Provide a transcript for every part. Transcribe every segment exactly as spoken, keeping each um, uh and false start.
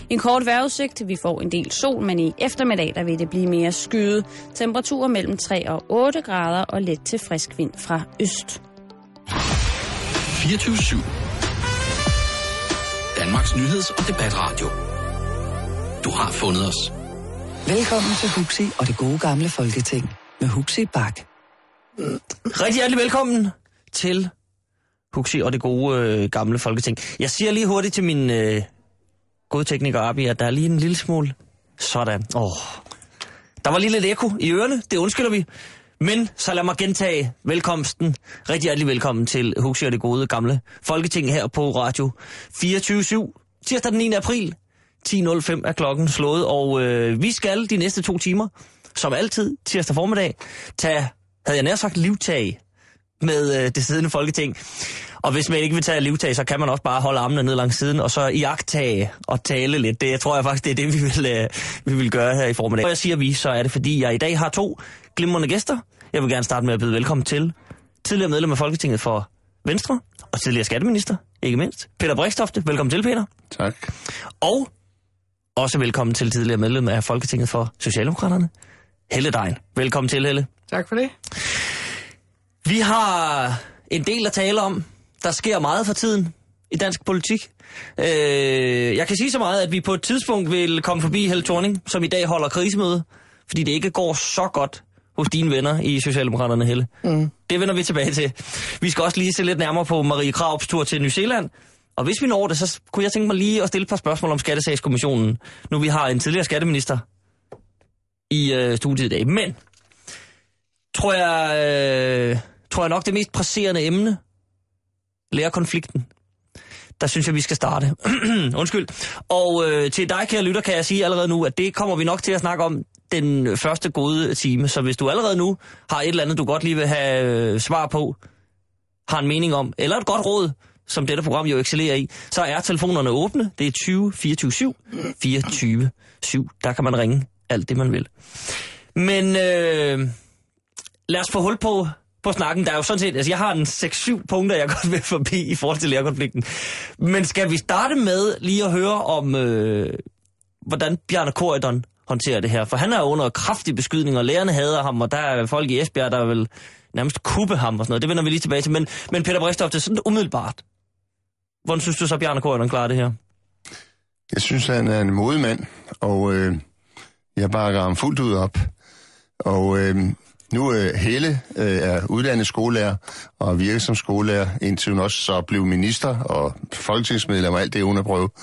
En kort vejrudsigt, vi får en del sol, men i eftermiddag der vil det blive mere skyet. Temperaturer mellem tre og otte grader og let til frisk vind fra øst. fireogtyve syv. Danmarks nyheds- og debatradio. Du har fundet os. Velkommen til Huxi og det gode gamle Folketing med Huxi Bak. Rigtig hjertelig velkommen til Huxi og det gode øh, gamle Folketing. Jeg siger lige hurtigt til min øh, gode tekniker Abi, at der er lige en lille smule sådan. Åh. Der var lige lidt ekko i ørerne, det undskylder vi. Men så lad mig gentage velkomsten. Rigtig hjertelig velkommen til Huxi og det gode gamle Folketing her på Radio fireogtyve syv. Tirsdag den niende april. ti nul fem er klokken slået, og øh, vi skal de næste to timer, som altid, tirsdag formiddag, tage, havde jeg nær sagt, livtag med øh, det siddende Folketing. Og hvis man ikke vil tage livtag, så kan man også bare holde armene ned langs siden, og så iagttage og tale lidt. Det jeg tror jeg faktisk, det er det, vi vil, øh, vi vil gøre her i formiddag. Når jeg siger vi, så er det fordi, jeg i dag har to glimrende gæster. Jeg vil gerne starte med at byde velkommen til tidligere medlem af Folketinget for Venstre, og tidligere skatteminister, ikke mindst, Peter Brixtofte. Velkommen til, Peter. Tak. Og også velkommen til tidligere medlem af Folketinget for Socialdemokraterne, Helle Degn. Velkommen til, Helle. Tak for det. Vi har en del at tale om. Der sker meget for tiden i dansk politik. Øh, jeg kan sige så meget, at vi på et tidspunkt vil komme forbi Helle Thorning, som i dag holder krisemøde, fordi det ikke går så godt hos dine venner i Socialdemokraterne, Helle. Mm. Det vender vi tilbage til. Vi skal også lige se lidt nærmere på Marie Krarups tur til New Zealand. Og hvis vi når det, så kunne jeg tænke mig lige at stille et par spørgsmål om Skattesagskommissionen. Nu vi har en tidligere skatteminister i øh, studiet i dag. Men tror jeg, øh, tror jeg nok det mest presserende emne, lærerkonflikten. Der synes jeg, vi skal starte. Undskyld. Og øh, til dig, kære lytter, kan jeg sige allerede nu, at det kommer vi nok til at snakke om den første gode time. Så hvis du allerede nu har et eller andet, du godt lige vil have øh, svar på, har en mening om, eller et godt råd, som dette program jo excellerer i, så er telefonerne åbne. Det er tyve fireogtyve syv fireogtyve syv. Der kan man ringe alt det, man vil. Men øh, lad os få hul på, på snakken. Der er jo sådan set, altså jeg har en seks syv punkter, jeg godt vil forbi i forhold til lærerkonflikten. Men skal vi starte med lige at høre om, øh, hvordan Bjarne Corydon håndterer det her? For han er under kraftig beskydning, og lærerne hader ham, og der er folk i Esbjerg, der vil nærmest kuppe ham og sådan noget. Det vender vi lige tilbage til. Men, men Peter Brixtofte, sådan umiddelbart. Hvordan synes du så, Bjarne Corydon klarer det her? Jeg synes, han er en modig mand, og øh, jeg bakker ham fuldt ud op. Og øh, nu øh, Helle øh, er uddannet skolelærer og virker som skolelærer, indtil hun også så blev minister og folketingsmedlem og alt det, hun har prøvet.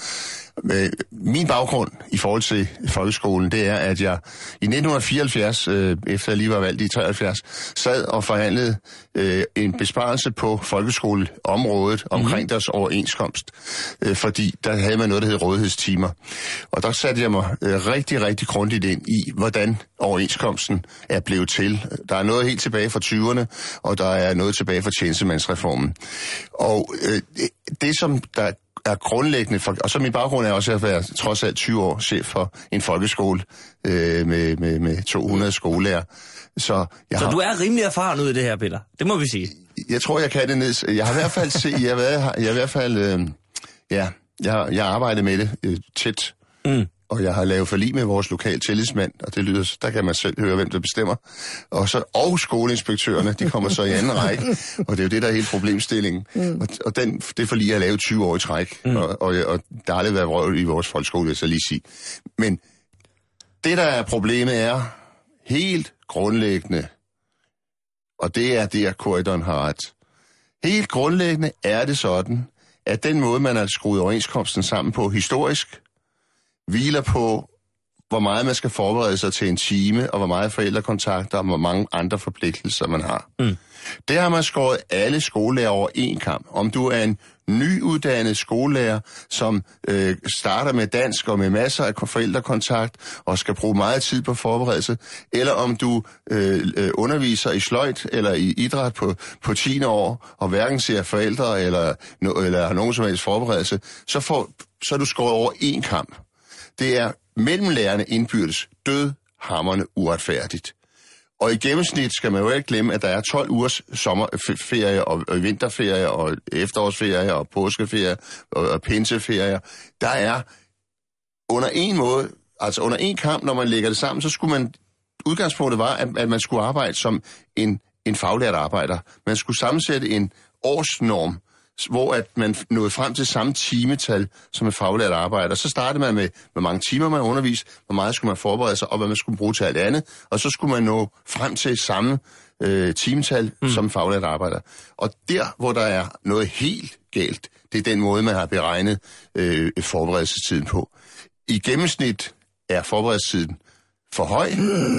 Min baggrund i forhold til folkeskolen, det er, at jeg i nitten fireoghalvfjerds, øh, efter jeg lige var valgt i treoghalvfjerds, sad og forhandlede øh, en besparelse på folkeskoleområdet omkring mm-hmm. deres overenskomst, øh, fordi der havde man noget, der hed rådighedstimer. Og der satte jeg mig øh, rigtig, rigtig grundigt ind i, hvordan overenskomsten er blevet til. Der er noget helt tilbage fra tyverne, og der er noget tilbage fra tjenestemandsreformen. Og øh, det, det, som der er grundlæggende, for, og så min baggrund er også at være trods alt tyve år chef for en folkeskole øh, med, med, med to hundrede skolelærer. Så, jeg så har, du er rimelig erfaren ud i det her, Peter. Det må vi sige. Jeg tror, jeg kan det ned. Jeg har i hvert fald se, jeg har været, jeg har i hvert fald, øh, ja, jeg, jeg har arbejdet med det øh, tæt. Mm. Og jeg har lavet forlig med vores lokale tillidsmand, og det lyder, der kan man selv høre, hvem der bestemmer. Og så og skoleinspektørerne, de kommer så i anden række, og det er jo det, der er hele problemstillingen. Mm. Og, og den, det forlig har lavet tyve år i træk, mm. og, og, og der har aldrig været vrøvl i vores folkeskole, vil jeg så lige sige. Men det, der er problemet, er helt grundlæggende, og det er det, at Corydon har ret. Helt grundlæggende er det sådan, at den måde, man har skruet overenskomsten sammen på historisk, hviler på, hvor meget man skal forberede sig til en time, og hvor meget forældrekontakter, og hvor mange andre forpligtelser man har. Mm. Det har man skåret alle skolelærer over en kamp. Om du er en nyuddannet skolelærer, som øh, starter med dansk og med masser af forældrekontakt, og skal bruge meget tid på forberedelse, eller om du øh, underviser i sløjt eller i idræt på, på tiende år, og hverken ser forældre eller, eller har nogen som helst forberedelse, så, får, så er du skåret over en kamp. Det er mellem lærerne indbyrdes dødhamrende uretfærdigt. Og i gennemsnit skal man jo ikke glemme, at der er tolv ugers sommerferie og vinterferie og efterårsferie og påskeferie og pinseferie. Der er under en måde, altså under en kamp, når man lægger det sammen, så skulle man, udgangspunktet var, at, at man skulle arbejde som en, en faglært arbejder. Man skulle sammensætte en årsnorm, hvor at man nåede frem til samme timetal som en faglært arbejder. Så startede man med, hvor mange timer man underviste, hvor meget skulle man forberede sig, og hvad man skulle bruge til alt andet. Og så skulle man nå frem til samme øh, timetal mm. som en faglært arbejder. Og der, hvor der er noget helt galt, det er den måde, man har beregnet øh, forberedelsestiden på. I gennemsnit er forberedelsestiden for høj.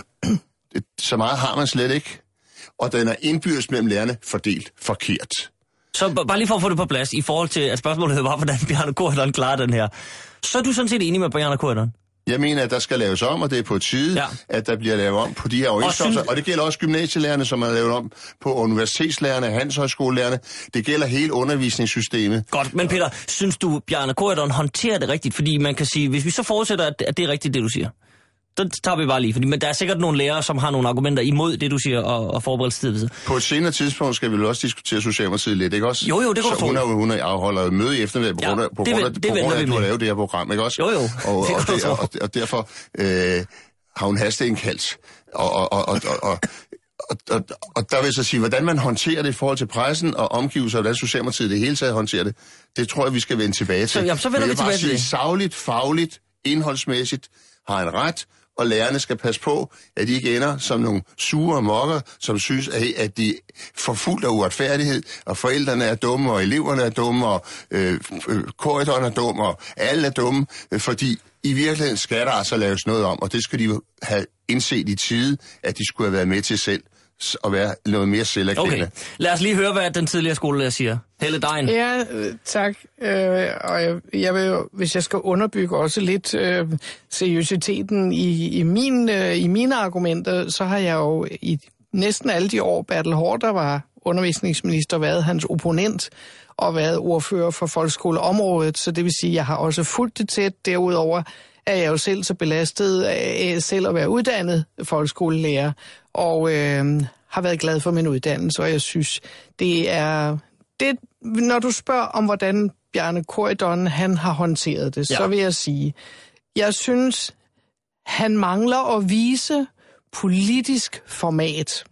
Så meget har man slet ikke. Og den er indbyrdes mellem lærerne fordelt forkert. Så bare lige for at få det på plads, i forhold til, at spørgsmålet var, hvordan Bjarne Corydon klarer den her. Så er du sådan set enig med Bjarne Corydon? Jeg mener, at der skal laves om, og det er på tide, ja. at der bliver lavet om på de her overenskomster. Og, synes... og det gælder også gymnasielærerne, som er lavet om på universitetslærerne, handelshøjskolelærerne. Det gælder hele undervisningssystemet. Godt, men Peter, synes du, Bjarne Corydon håndterer det rigtigt? Fordi man kan sige, hvis vi så fortsætter, at det er rigtigt, det du siger. Så tager vi bare lige, fordi, men der er sikkert nogle lærere, som har nogle argumenter imod det, du siger, og, og forberedelsestid. På et senere tidspunkt skal vi vel også diskutere Socialdemokratiet lidt, ikke også? Jo, jo, det går så hun, er, hun er afholder et møde i eftermiddag på grund af, på grund af, på grund af at du har lavet det her program, ikke også? Jo, jo. Og, og, og, det, og, og derfor øh, har hun hasteindkaldt. Og, og, og, og, og, og, og, og der vil jeg så sige, hvordan man håndterer det i forhold til pressen og omgivelser, og hvordan Socialdemokratiet det hele taget håndterer det, det tror jeg, vi skal vende tilbage til. Så, jamen, så vender vi tilbage til det. Sagligt, fagligt, indholdsmæssigt har en ret, og lærerne skal passe på, at de ikke ender som nogle sure mokker, som synes, at de forfulgt af uretfærdighed, og forældrene er dumme, og eleverne er dumme, og øh, korridoren er dumme, og alle er dumme, øh, fordi i virkeligheden skal der altså laves noget om, og det skal de jo have indset i tide, at de skulle have været med til selv at være noget mere selverkendende. Okay, lad os lige høre, hvad den tidligere skolelærer siger. Helle Dejen. Ja, øh, tak. Øh, og jeg, jeg vil jo, hvis jeg skal underbygge også lidt øh, seriøsiteten i, i, min, øh, i mine argumenter, så har jeg jo i næsten alle de år, Bertel Haarder, der var undervisningsminister, været hans opponent og været ordfører for folkeskoleområdet, så det vil sige, at jeg har også fulgt det tæt. Derudover er jeg jo selv så belastet af selv at være uddannet folkeskolelærer, og øh, har været glad for min uddannelse, og jeg synes, det er... Det, når du spørger om, hvordan Bjarne Corydon han har håndteret det, ja. så vil jeg sige, jeg synes, han mangler at vise politisk format.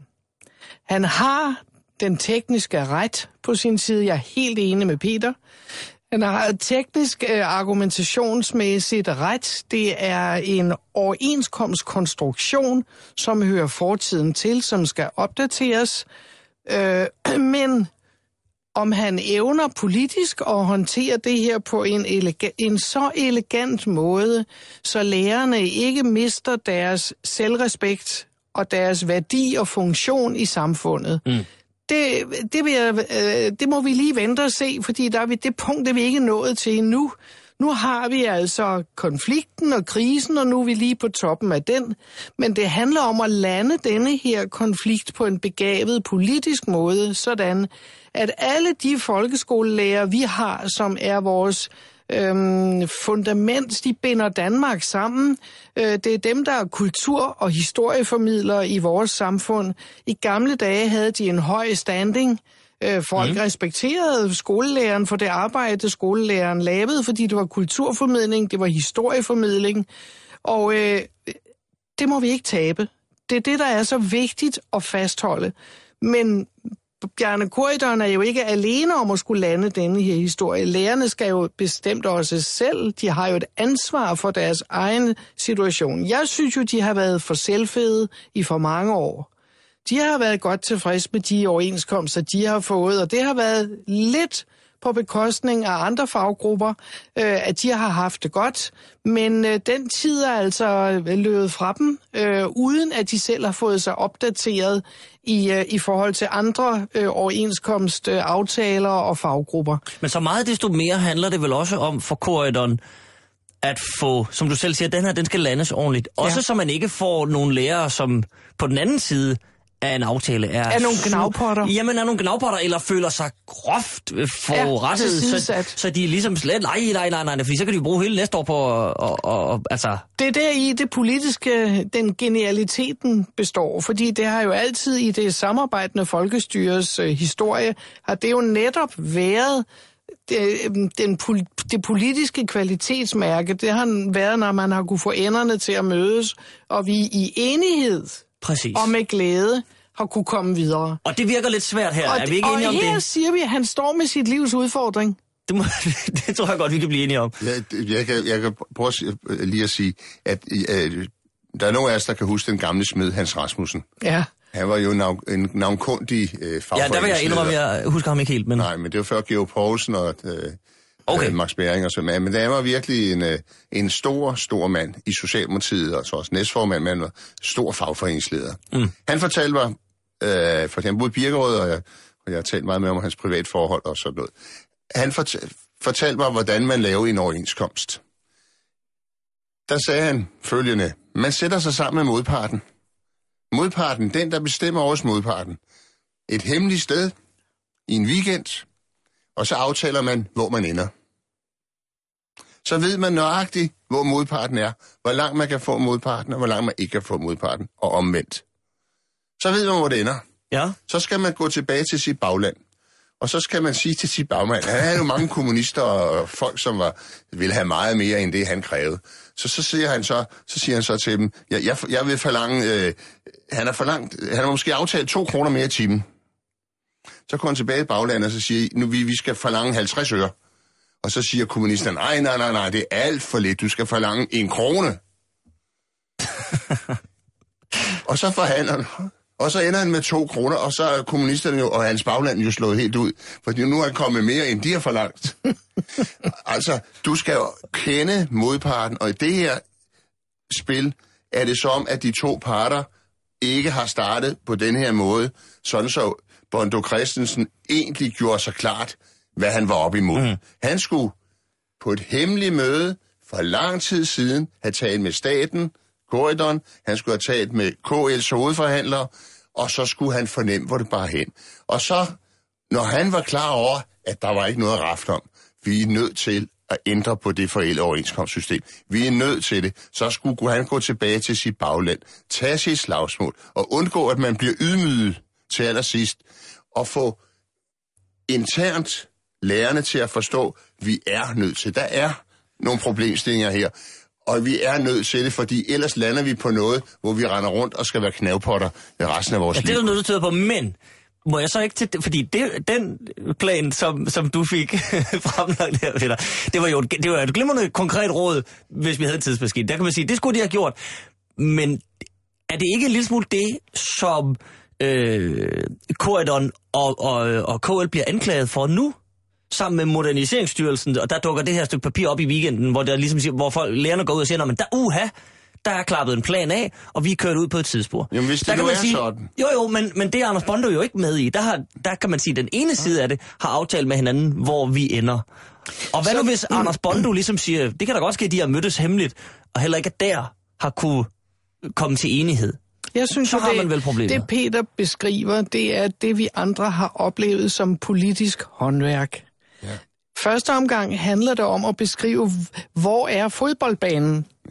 Han har den tekniske ret på sin side. Jeg er helt enig med Peter. Han har teknisk øh, argumentationsmæssigt ret. Det er en overenskomstkonstruktion, som hører fortiden til, som skal opdateres. Øh, men om han evner politisk at håndtere det her på en, elega- en så elegant måde, så lærerne ikke mister deres selvrespekt og deres værdi og funktion i samfundet. Mm. Det, det, vil jeg, øh, det må vi lige vente og se, fordi der er vi, det punkt er vi ikke nået til endnu. Nu har vi altså konflikten og krisen, og nu er vi lige på toppen af den. Men det handler om at lande denne her konflikt på en begavet politisk måde, sådan at alle de folkeskolelærer, vi har, som er vores øhm, fundament, de binder Danmark sammen. Øh, det er dem, der er kultur- og historieformidlere i vores samfund. I gamle dage havde de en høj standing. Folk mm. respekterede skolelæreren for det arbejde, skolelæreren lavede, fordi det var kulturformidling, det var historieformidling, og øh, det må vi ikke tabe. Det er det, der er så vigtigt at fastholde. Men Bjarne Corydon er jo ikke alene om at skulle lande denne her historie. Lærerne skal jo bestemt også selv. De har jo et ansvar for deres egen situation. Jeg synes jo, de har været for selvfede i for mange år. De har været godt tilfreds med de overenskomster, de har fået, og det har været lidt på bekostning af andre faggrupper, øh, at de har haft det godt. Men øh, den tid er altså løbet fra dem, øh, uden at de selv har fået sig opdateret i, øh, i forhold til andre øh, overenskomstaftaler og faggrupper. Men så meget desto mere handler det vel også om for Corydon at få, som du selv siger, den her, den skal landes ordentligt. Også ja. Så man ikke får nogle lærere, som på den anden side af en aftale er... Er nogle gnavpotter? Jamen, er nogle gnavpotter, eller føler sig groft forrettet, ja, så, så de er ligesom slet... Nej, nej, nej, nej, fordi så kan de bruge hele næste år på og, og, og, altså... Det er der i det politiske, den genialiteten består, fordi det har jo altid i det samarbejdende folkestyres øh, historie, har det jo netop været det, den, det politiske kvalitetsmærke, det har været, når man har kunne få enderne til at mødes, og vi i enighed Præcis. og med glæde har kunne komme videre. Og det virker lidt svært her. Og, er vi ikke enige om det? Og her siger vi, at han står med sit livs udfordring. Det, må, det tror jeg godt, vi kan blive enige om. Jeg, jeg, kan, jeg kan prøve lige at sige, at øh, der er nogle af os, der kan huske den gamle smed, Hans Rasmussen. Ja. Han var jo navn, en navnkundig øh, fagforeningsleder. Ja, der vil jeg indrømme, jeg husker ham ikke helt. Men... Nej, men det var før Georg Poulsen og øh, okay. øh, Max Bering og sådan noget. Men der var virkelig en, øh, en stor, stor mand i Socialdemokratiet, og så også næstformand, men var stor fagforeningsleder. Mm. Han fortalte mig, øh, for eksempel i Birkerød, og jeg, og jeg har talt meget med om hans privat forhold og sådan noget. Han fortalte, fortalte mig, hvordan man laver en overenskomst. Der sagde han følgende: man sætter sig sammen med modparten. Modparten, den der bestemmer over modparten. Et hemmeligt sted, i en weekend, og så aftaler man, hvor man ender. Så ved man nøjagtigt, hvor modparten er, hvor langt man kan få modparten, og hvor langt man ikke kan få modparten, og omvendt. Så ved man, hvor det ender. Ja. Så skal man gå tilbage til sit bagland. Og så skal man sige til sit bagmand, at han er jo mange kommunister og folk, som var, ville have meget mere end det, han krævede. Så så siger han så, så siger han så til dem, jeg, jeg, jeg vil forlange, øh, han har forlangt, han har måske aftalt to kroner mere i timen. Så går han tilbage i baglandet, og så siger nu vi, vi skal forlange halvtreds øre. Og så siger kommunisterne, nej, nej, nej, nej, det er alt for lidt, du skal forlange en krone. Og så forhandler han. Og så ender han med to kroner, og så er kommunisterne jo, og hans bagland jo slået helt ud. Fordi nu er han kommet mere, end de har forlangt. Altså, du skal jo kende modparten, og i det her spil er det som, at de to parter ikke har startet på den her måde, sådan så Bondo Christensen egentlig gjorde sig klart, hvad han var op imod. Mm. Han skulle på et hemmeligt møde for lang tid siden have talt med staten, Corridon, han skulle have talt med K L's hovedforhandlere, og så skulle han fornemme, hvor det bare hen. Og så, når han var klar over, at der var ikke noget at rafle om, vi er nødt til at ændre på det forældre overenskomstsystem. Vi er nødt til det. Så skulle han gå tilbage til sit bagland, tage sit slagsmål, og undgå, at man bliver ydmyget til allersidst, og få internt lærerne til at forstå, at vi er nødt til. Der er nogle problemstillinger her. Og vi er nødt til det, fordi ellers lander vi på noget, hvor vi render rundt og skal være knævpotter resten af vores ja, liv. Det er jo noget, du tyder på, men må jeg så ikke til... Fordi det, den plan, som, som du fik fremlagt der, Peter, det var jo et, det var et glimrende konkret råd, hvis vi havde en tidsmaskine. Der kan man sige, det skulle de have gjort. Men er det ikke en lille smule det, som øh, Corridon og, og, og K L bliver anklaget for nu? Sammen med Moderniseringsstyrelsen, og der dukker det her stykke papir op i weekenden, hvor der ligesom siger, hvor folk, lærerne går ud og siger, men der, uha, der er klappet en plan af, og vi er kørt ud på et tidsspor. Jamen hvis det der nu kan man er sige, sådan. Jo jo, men, men det er Anders Bondo jo ikke med i. Der, har, der kan man sige, at den ene side af det har aftalt med hinanden, hvor vi ender. Og hvad så, nu hvis Anders Bondo ligesom siger, det kan da godt ske, at de har mødtes hemmeligt, og heller ikke der har kunne komme til enighed. Jeg synes, så har det, man vel problemer. Det Peter beskriver, det er det, vi andre har oplevet som politisk håndværk. Ja. Første omgang handler det om at beskrive, hvor er fodboldbanen? Ja.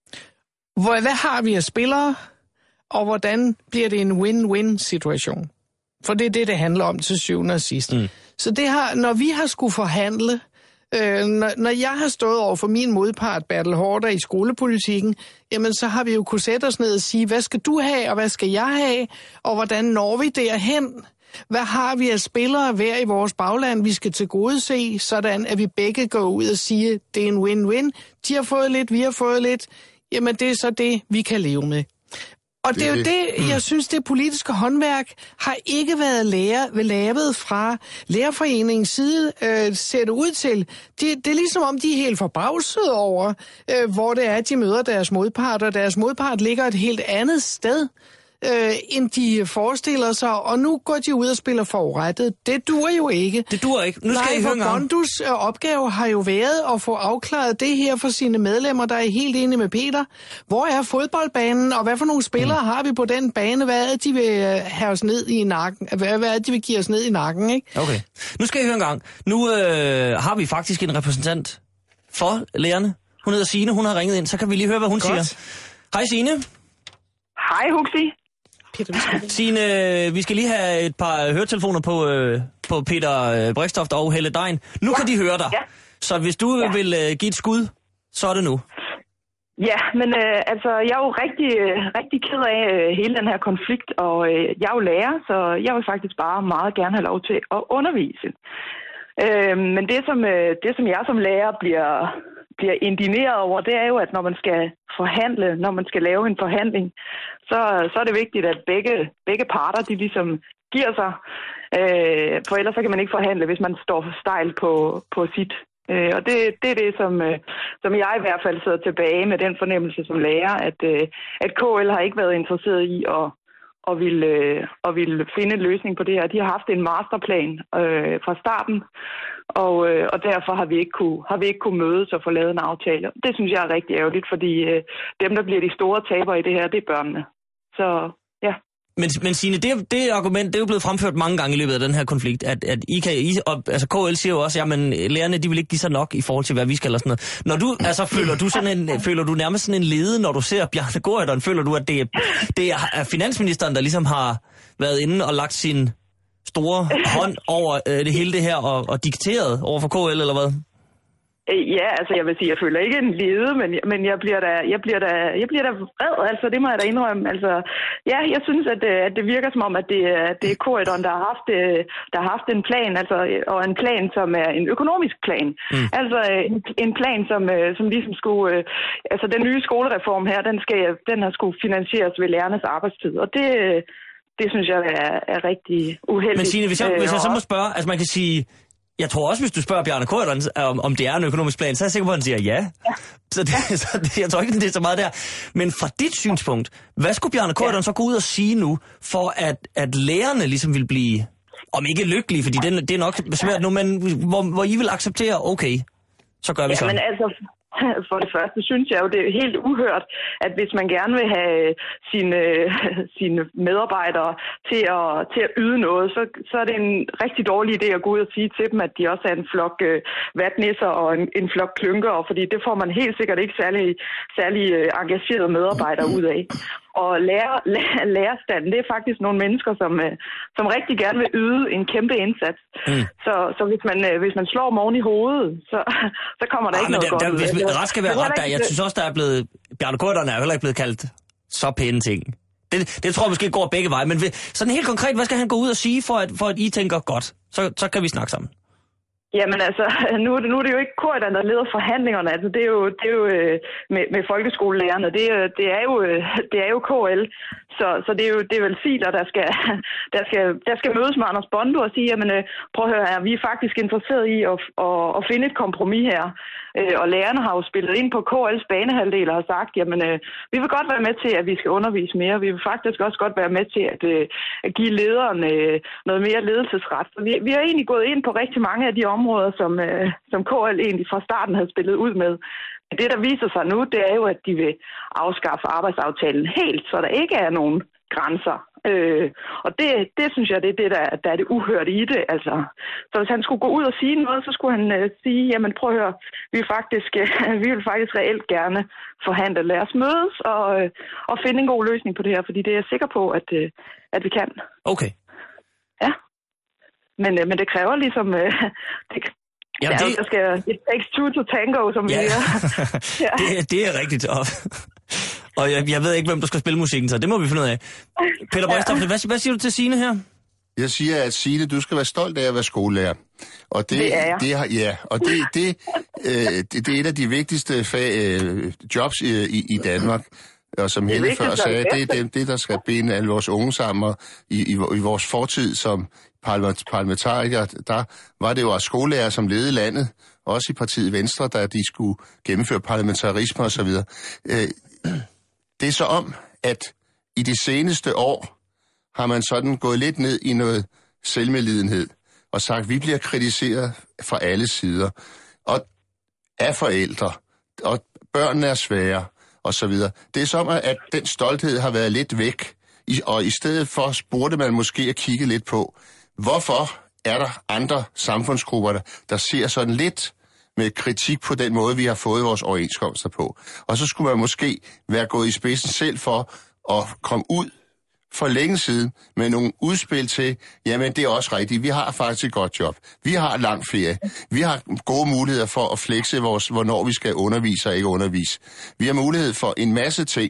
Hvor, hvad har vi af spillere? Og hvordan bliver det en win-win-situation? For det er det, det handler om til syvende og sidst. Mm. Så det har, når vi har skulle forhandle, øh, når, når jeg har stået over for min modpart, Bertel Haarder, i skolepolitikken, jamen så har vi jo kunnet sætte os ned og sige, hvad skal du have, og hvad skal jeg have? Og hvordan når vi derhen? Hvad har vi af spillere hver i vores bagland, vi skal tilgodese, sådan at vi begge går ud og siger, det er en win-win. De har fået lidt, vi har fået lidt. Jamen det er så det, vi kan leve med. Og det, det er jo det, jeg synes, det politiske håndværk har ikke været lære, lavet fra Lærerforeningens side, øh, ser det ud til. Det, det er ligesom om, de er helt forbavset over, øh, hvor det er, at de møder deres modpart, og deres modpart ligger et helt andet sted, øh, end de forestiller sig, og nu går de ud og spiller forurettet. Det duer jo ikke. Det duer ikke. Nu skal Nej, I høre for Bondos øh, opgave har jo været at få afklaret det her for sine medlemmer, der er helt enige med Peter. Hvor er fodboldbanen, og hvad for nogle spillere mm. har vi på den bane? Hvad er det, de vil have os ned i nakken? Hvad, hvad er det, de vil give os ned i nakken, ikke? Okay. Nu skal I høre en gang. Nu øh, har vi faktisk en repræsentant for lærerne. Hun hedder Signe, hun har ringet ind, så kan vi lige høre, hvad hun Godt. siger. Hej Signe. Hej Huxi. Signe, vi skal lige have et par høretelefoner på, øh, på Peter øh, Brixtoft og Helle Dein. Nu ja. kan de høre dig. Ja. Så hvis du ja. vil øh, give et skud, så er det nu. Ja, men øh, altså, jeg er jo rigtig, øh, rigtig ked af øh, hele den her konflikt, og øh, jeg er jo lærer, så jeg vil faktisk bare meget gerne have lov til at undervise. Øh, men det som, øh, det, som jeg som lærer bliver, bliver indigneret over, det er jo, at når man skal forhandle, når man skal lave en forhandling, så, så er det vigtigt, at begge, begge parter, de ligesom giver sig. Øh, for ellers så kan man ikke forhandle, hvis man står stejl på, på sit. Øh, og det, det er det, som, øh, som jeg i hvert fald sidder tilbage med den fornemmelse som lærer, at, øh, at K L har ikke været interesseret i at og ville, øh, og ville finde en løsning på det her. De har haft en masterplan øh, fra starten, og, øh, og derfor har vi, ikke kunne, har vi ikke kunne mødes og få lavet en aftale. Det synes jeg er rigtig ærgerligt, fordi øh, dem, der bliver de store tabere i det her, det er børnene. Så ja. Men, men Signe, det, det argument, det er jo blevet fremført mange gange i løbet af den her konflikt, at, at I kan, I, og, altså K L siger jo også, jamen lærerne, de vil ikke give sig nok i forhold til, hvad vi skal eller sådan noget. Når du, altså føler du sådan en, føler du nærmest sådan en lede, når du ser Bjarne Corydon, føler du, at det, det er finansministeren, der ligesom har været inde og lagt sin store hånd over øh, det hele det her, og, og dikteret over for K L, eller hvad? Ja, altså jeg vil sige, jeg føler ikke en lede, men, men jeg bliver da, jeg bliver da, jeg bliver da vred, altså det må jeg da indrømme. Altså, ja, jeg synes, at, at det virker som om, at det, at det er Corydon, der har haft, der har haft en plan, altså, og en plan, som er en økonomisk plan. Mm. Altså en, en plan, som, som ligesom skulle, altså den nye skolereform her, den, skal, den har skulle finansieres ved lærernes arbejdstid, og det, det synes jeg er, er rigtig uheldigt. Men Signe, hvis jeg, hvis jeg så må spørge, altså man kan sige, jeg tror også, hvis du spørger Bjarne Corydon, om, om det er en økonomisk plan, så er jeg sikker på, at han siger ja. ja. Så, det, så det, jeg tror ikke, det er så meget der. Men fra dit synspunkt, hvad skulle Bjarne Corydon ja. så gå ud og sige nu, for at, at lærerne ligesom vil blive, om ikke lykkelige, fordi det, det er nok svært nu, men hvor, hvor I vil acceptere, okay, så gør vi ja, sådan. Men altså, for det første synes jeg jo, det er helt uhørt, at hvis man gerne vil have sine, sine medarbejdere til at, til at yde noget, så, så er det en rigtig dårlig idé at gå ud og sige til dem, at de også er en flok øh, vatnisser og en, en flok klynker, fordi det får man helt sikkert ikke særlig, særlig øh, engagerede medarbejdere ud af. Og lærer, lærer, lærerstanden, det er faktisk nogle mennesker, som, øh, som rigtig gerne vil yde en kæmpe indsats. Mm. Så, så hvis, man, øh, hvis man slår dem oven i hovedet, så, så kommer der ah, ikke noget der, godt der, ud. Hvis ret skal være ret, der, jeg synes også, der er blevet, Bjarne Corydon er jo heller ikke blevet kaldt så pæne ting. Det, det tror jeg måske går begge veje, men sådan helt konkret, hvad skal han gå ud og sige, for at, for at I tænker godt? Så, så kan vi snakke sammen. Jamen altså, nu, nu er det jo ikke Corydon, der leder forhandlingerne. Altså, det er jo, det er jo med, med folkeskolelærerne. Det, det, er jo, det er jo K L. Så, så det er jo det er vel Filer, der skal, der, skal, der skal mødes med Anders Bondo og sige, jamen prøv at høre her, vi er faktisk interesseret i at, at, at finde et kompromis her. Og lærerne har jo spillet ind på K L's banehalvdel og har sagt, jamen vi vil godt være med til, at vi skal undervise mere. Vi vil faktisk også godt være med til at, at give lederen noget mere ledelsesret. Så vi, vi har egentlig gået ind på rigtig mange af de områder, som, som K L egentlig fra starten havde spillet ud med. Det, der viser sig nu, det er jo, at de vil afskaffe arbejdsaftalen helt, så der ikke er nogen grænser. Øh, og det, det synes jeg, det er det, der, der er det uhørte i det. Altså. Så hvis han skulle gå ud og sige noget, så skulle han øh, sige, jamen prøv at høre, vi vil faktisk, øh, vi vil faktisk reelt gerne forhandle. Lad os mødes og, øh, og finde en god løsning på det her, fordi det er jeg sikker på, at, øh, at vi kan. Okay. Ja. Men, øh, men det kræver ligesom... Øh, det, Jamen, ja, det... der skal it takes two to tango, som ja. vi siger. Ja. det, det er rigtigt. Og, og jeg, jeg ved ikke, hvem der skal spille musikken, så det må vi finde ud af. Peter Brixtoft, ja. hvad, hvad siger du til Signe her? Jeg siger, at Signe, du skal være stolt af at være skolelærer. Og det, det er jeg. Det, ja, og det, det, øh, det, det er et af de vigtigste fag, øh, jobs i, i, i Danmark. Og som Helle før sagde, det er det, det, der skal binde alle vores unge sammen. I, i, i vores fortid som parlamentarikere, der var det jo skolelærer, som ledede landet, også i partiet Venstre, da de skulle gennemføre parlamentarisme og så videre. Det er så om, at i de seneste år har man sådan gået lidt ned i noget selvmedlidenhed og sagt, at vi bliver kritiseret fra alle sider, og af forældre, og børnene er svære, og så videre. Det er som, at den stolthed har været lidt væk, og i stedet for burde man måske at kigge lidt på, hvorfor er der andre samfundsgrupper, der, der ser sådan lidt med kritik på den måde, vi har fået vores overenskomster på. Og så skulle man måske være gået i spidsen selv for at komme ud for længe siden med nogle udspil til, jamen det er også rigtigt, vi har faktisk et godt job. Vi har lang ferie. Vi har gode muligheder for at flexe vores, hvornår vi skal undervise og ikke undervise. Vi har mulighed for en masse ting,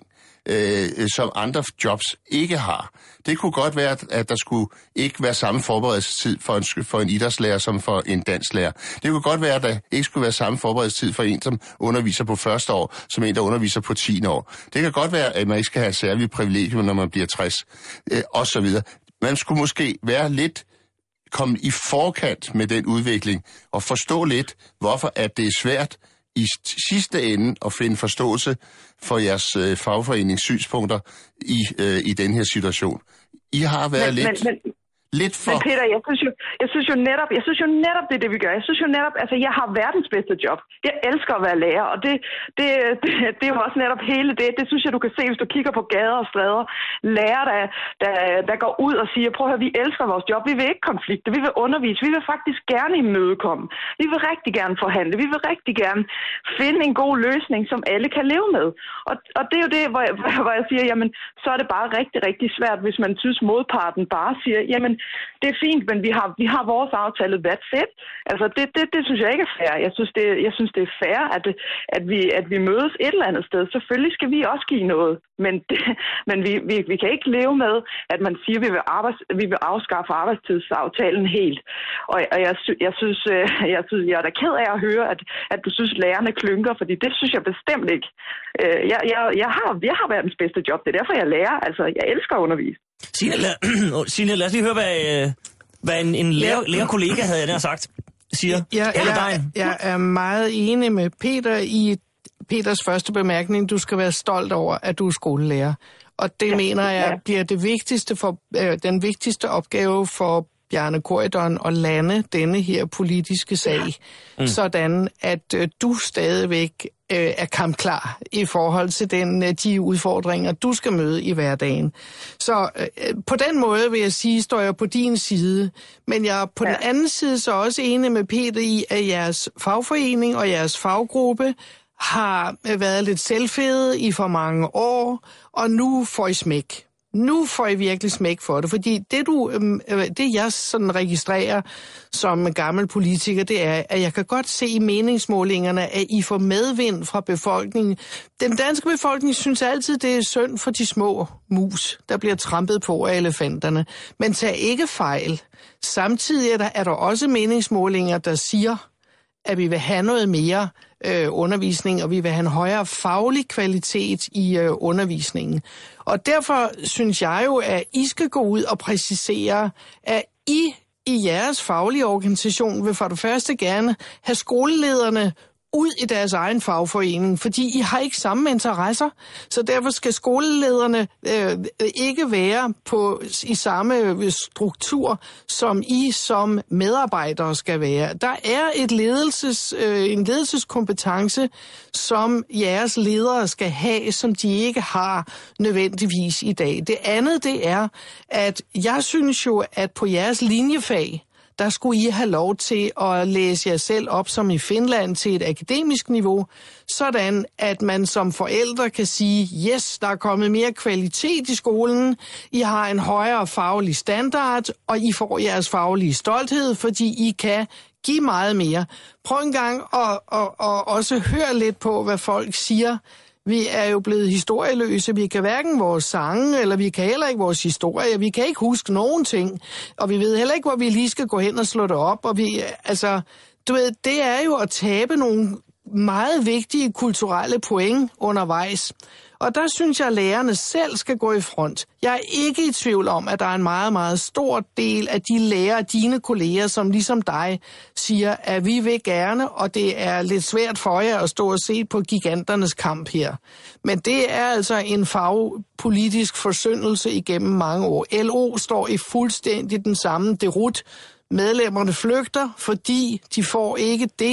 øh, som andre jobs ikke har. Det kunne godt være, at der skulle ikke være samme forberedelsestid for en, for en idrætslærer som for en dansklærer. Det kunne godt være, at der ikke skulle være samme forberedelsestid for en, som underviser på første år, som en, der underviser på tiende år. Det kan godt være, at man ikke skal have særlige privilegier, når man bliver tres, øh, og så videre. Man skulle måske være lidt komme i forkant med den udvikling og forstå lidt, hvorfor at det er svært i sidste ende at finde forståelse for jeres øh, fagforenings synspunkter i, øh, i den her situation. I har været men, lidt... Men, men... Lidt for... Men Peter, jeg synes, jo, jeg synes jo netop, jeg synes jo netop, det er det, vi gør. Jeg synes jo netop, altså jeg har verdens bedste job. Jeg elsker at være lærer, og det, det, det, det er jo også netop hele det. Det synes jeg, du kan se, hvis du kigger på gader og stræder. Lærer, der, der, der går ud og siger, prøv at høre, vi elsker vores job. Vi vil ikke konflikte, vi vil undervise, vi vil faktisk gerne imødekomme. Vi vil rigtig gerne forhandle, vi vil rigtig gerne finde en god løsning, som alle kan leve med. Og, og det er jo det, hvor jeg, hvor jeg siger, jamen, så er det bare rigtig, rigtig svært, hvis man synes, modparten bare siger, jamen, det er fint, men vi har, vi har vores aftale, that's it. Altså, det, det, det synes jeg ikke er fair. Jeg synes, det, jeg synes, det er fair, at, at, vi, at vi mødes et eller andet sted. Selvfølgelig skal vi også give noget, men, det, men vi, vi, vi kan ikke leve med, at man siger, at vi vil, arbejds, vi vil afskaffe arbejdstidsaftalen helt. Og, og jeg, jeg, synes, jeg synes, jeg er da ked af at høre, at, at du synes, lærerne klynker, fordi det synes jeg bestemt ikke. Jeg, jeg, jeg, har, jeg har verdens bedste job, det er derfor, jeg lærer. Altså, jeg elsker at undervise. Signe, lad, Signe, lad os lige høre, hvad, hvad en, en lærer, lærerkollega havde jeg nær sagt, siger. Ja, jeg, jeg er meget enig med Peter i Peters første bemærkning. Du skal være stolt over, at du er skolelærer. Og det ja, mener jeg ja. bliver det vigtigste for, øh, den vigtigste opgave for Bjarne Corydon at lande denne her politiske sag, mm. sådan at øh, du stadigvæk øh, er kampklar i forhold til den, øh, de udfordringer, du skal møde i hverdagen. Så øh, på den måde vil jeg sige, står jeg på din side, men jeg er på ja. den anden side så også enig med Peter i, at jeres fagforening og jeres faggruppe har været lidt selvfede i for mange år, og nu får I smæk. Nu får I virkelig smæk for det, fordi det, du, det jeg sådan registrerer som gammel politiker, det er, at jeg kan godt se i meningsmålingerne, at I får medvind fra befolkningen. Den danske befolkning synes altid, det er synd for de små mus, der bliver trampet på af elefanterne. Men tag ikke fejl. Samtidig er der, er der også meningsmålinger, der siger, at vi vil have noget mere øh, undervisning, og vi vil have en højere faglig kvalitet i øh, undervisningen. Og derfor synes jeg jo, at I skal gå ud og præcisere, at I i jeres faglige organisation vil for det første gerne have skolelederne ud i deres egen fagforening, fordi I har ikke samme interesser, så derfor skal skolelederne øh, ikke være på i samme struktur, som I som medarbejdere skal være. Der er et ledelses, øh, en ledelseskompetence, som jeres ledere skal have, som de ikke har nødvendigvis i dag. Det andet, det er, at jeg synes jo, at på jeres linjefag, der skulle I have lov til at læse jer selv op som i Finland til et akademisk niveau, sådan at man som forældre kan sige, yes, der er kommet mere kvalitet i skolen, I har en højere faglig standard, og I får jeres faglige stolthed, fordi I kan give meget mere. Prøv en gang at, at, at også høre lidt på, hvad folk siger. Vi er jo blevet historieløse. Vi kan hverken vores sange, eller vi kan heller ikke vores historie. Vi kan ikke huske nogen ting. Og vi ved heller ikke, hvor vi lige skal gå hen og slå det op. Og vi, altså, du ved, det er jo at tabe nogle meget vigtige kulturelle point undervejs. Og der synes jeg, at lærerne selv skal gå i front. Jeg er ikke i tvivl om, at der er en meget, meget stor del af de lærere, dine kolleger, som ligesom dig, siger, at vi vil gerne, og det er lidt svært for jer at stå og se på giganternes kamp her. Men det er altså en fagpolitisk forsyndelse igennem mange år. L O står i fuldstændig den samme derut. Medlemmerne flygter, fordi de får ikke det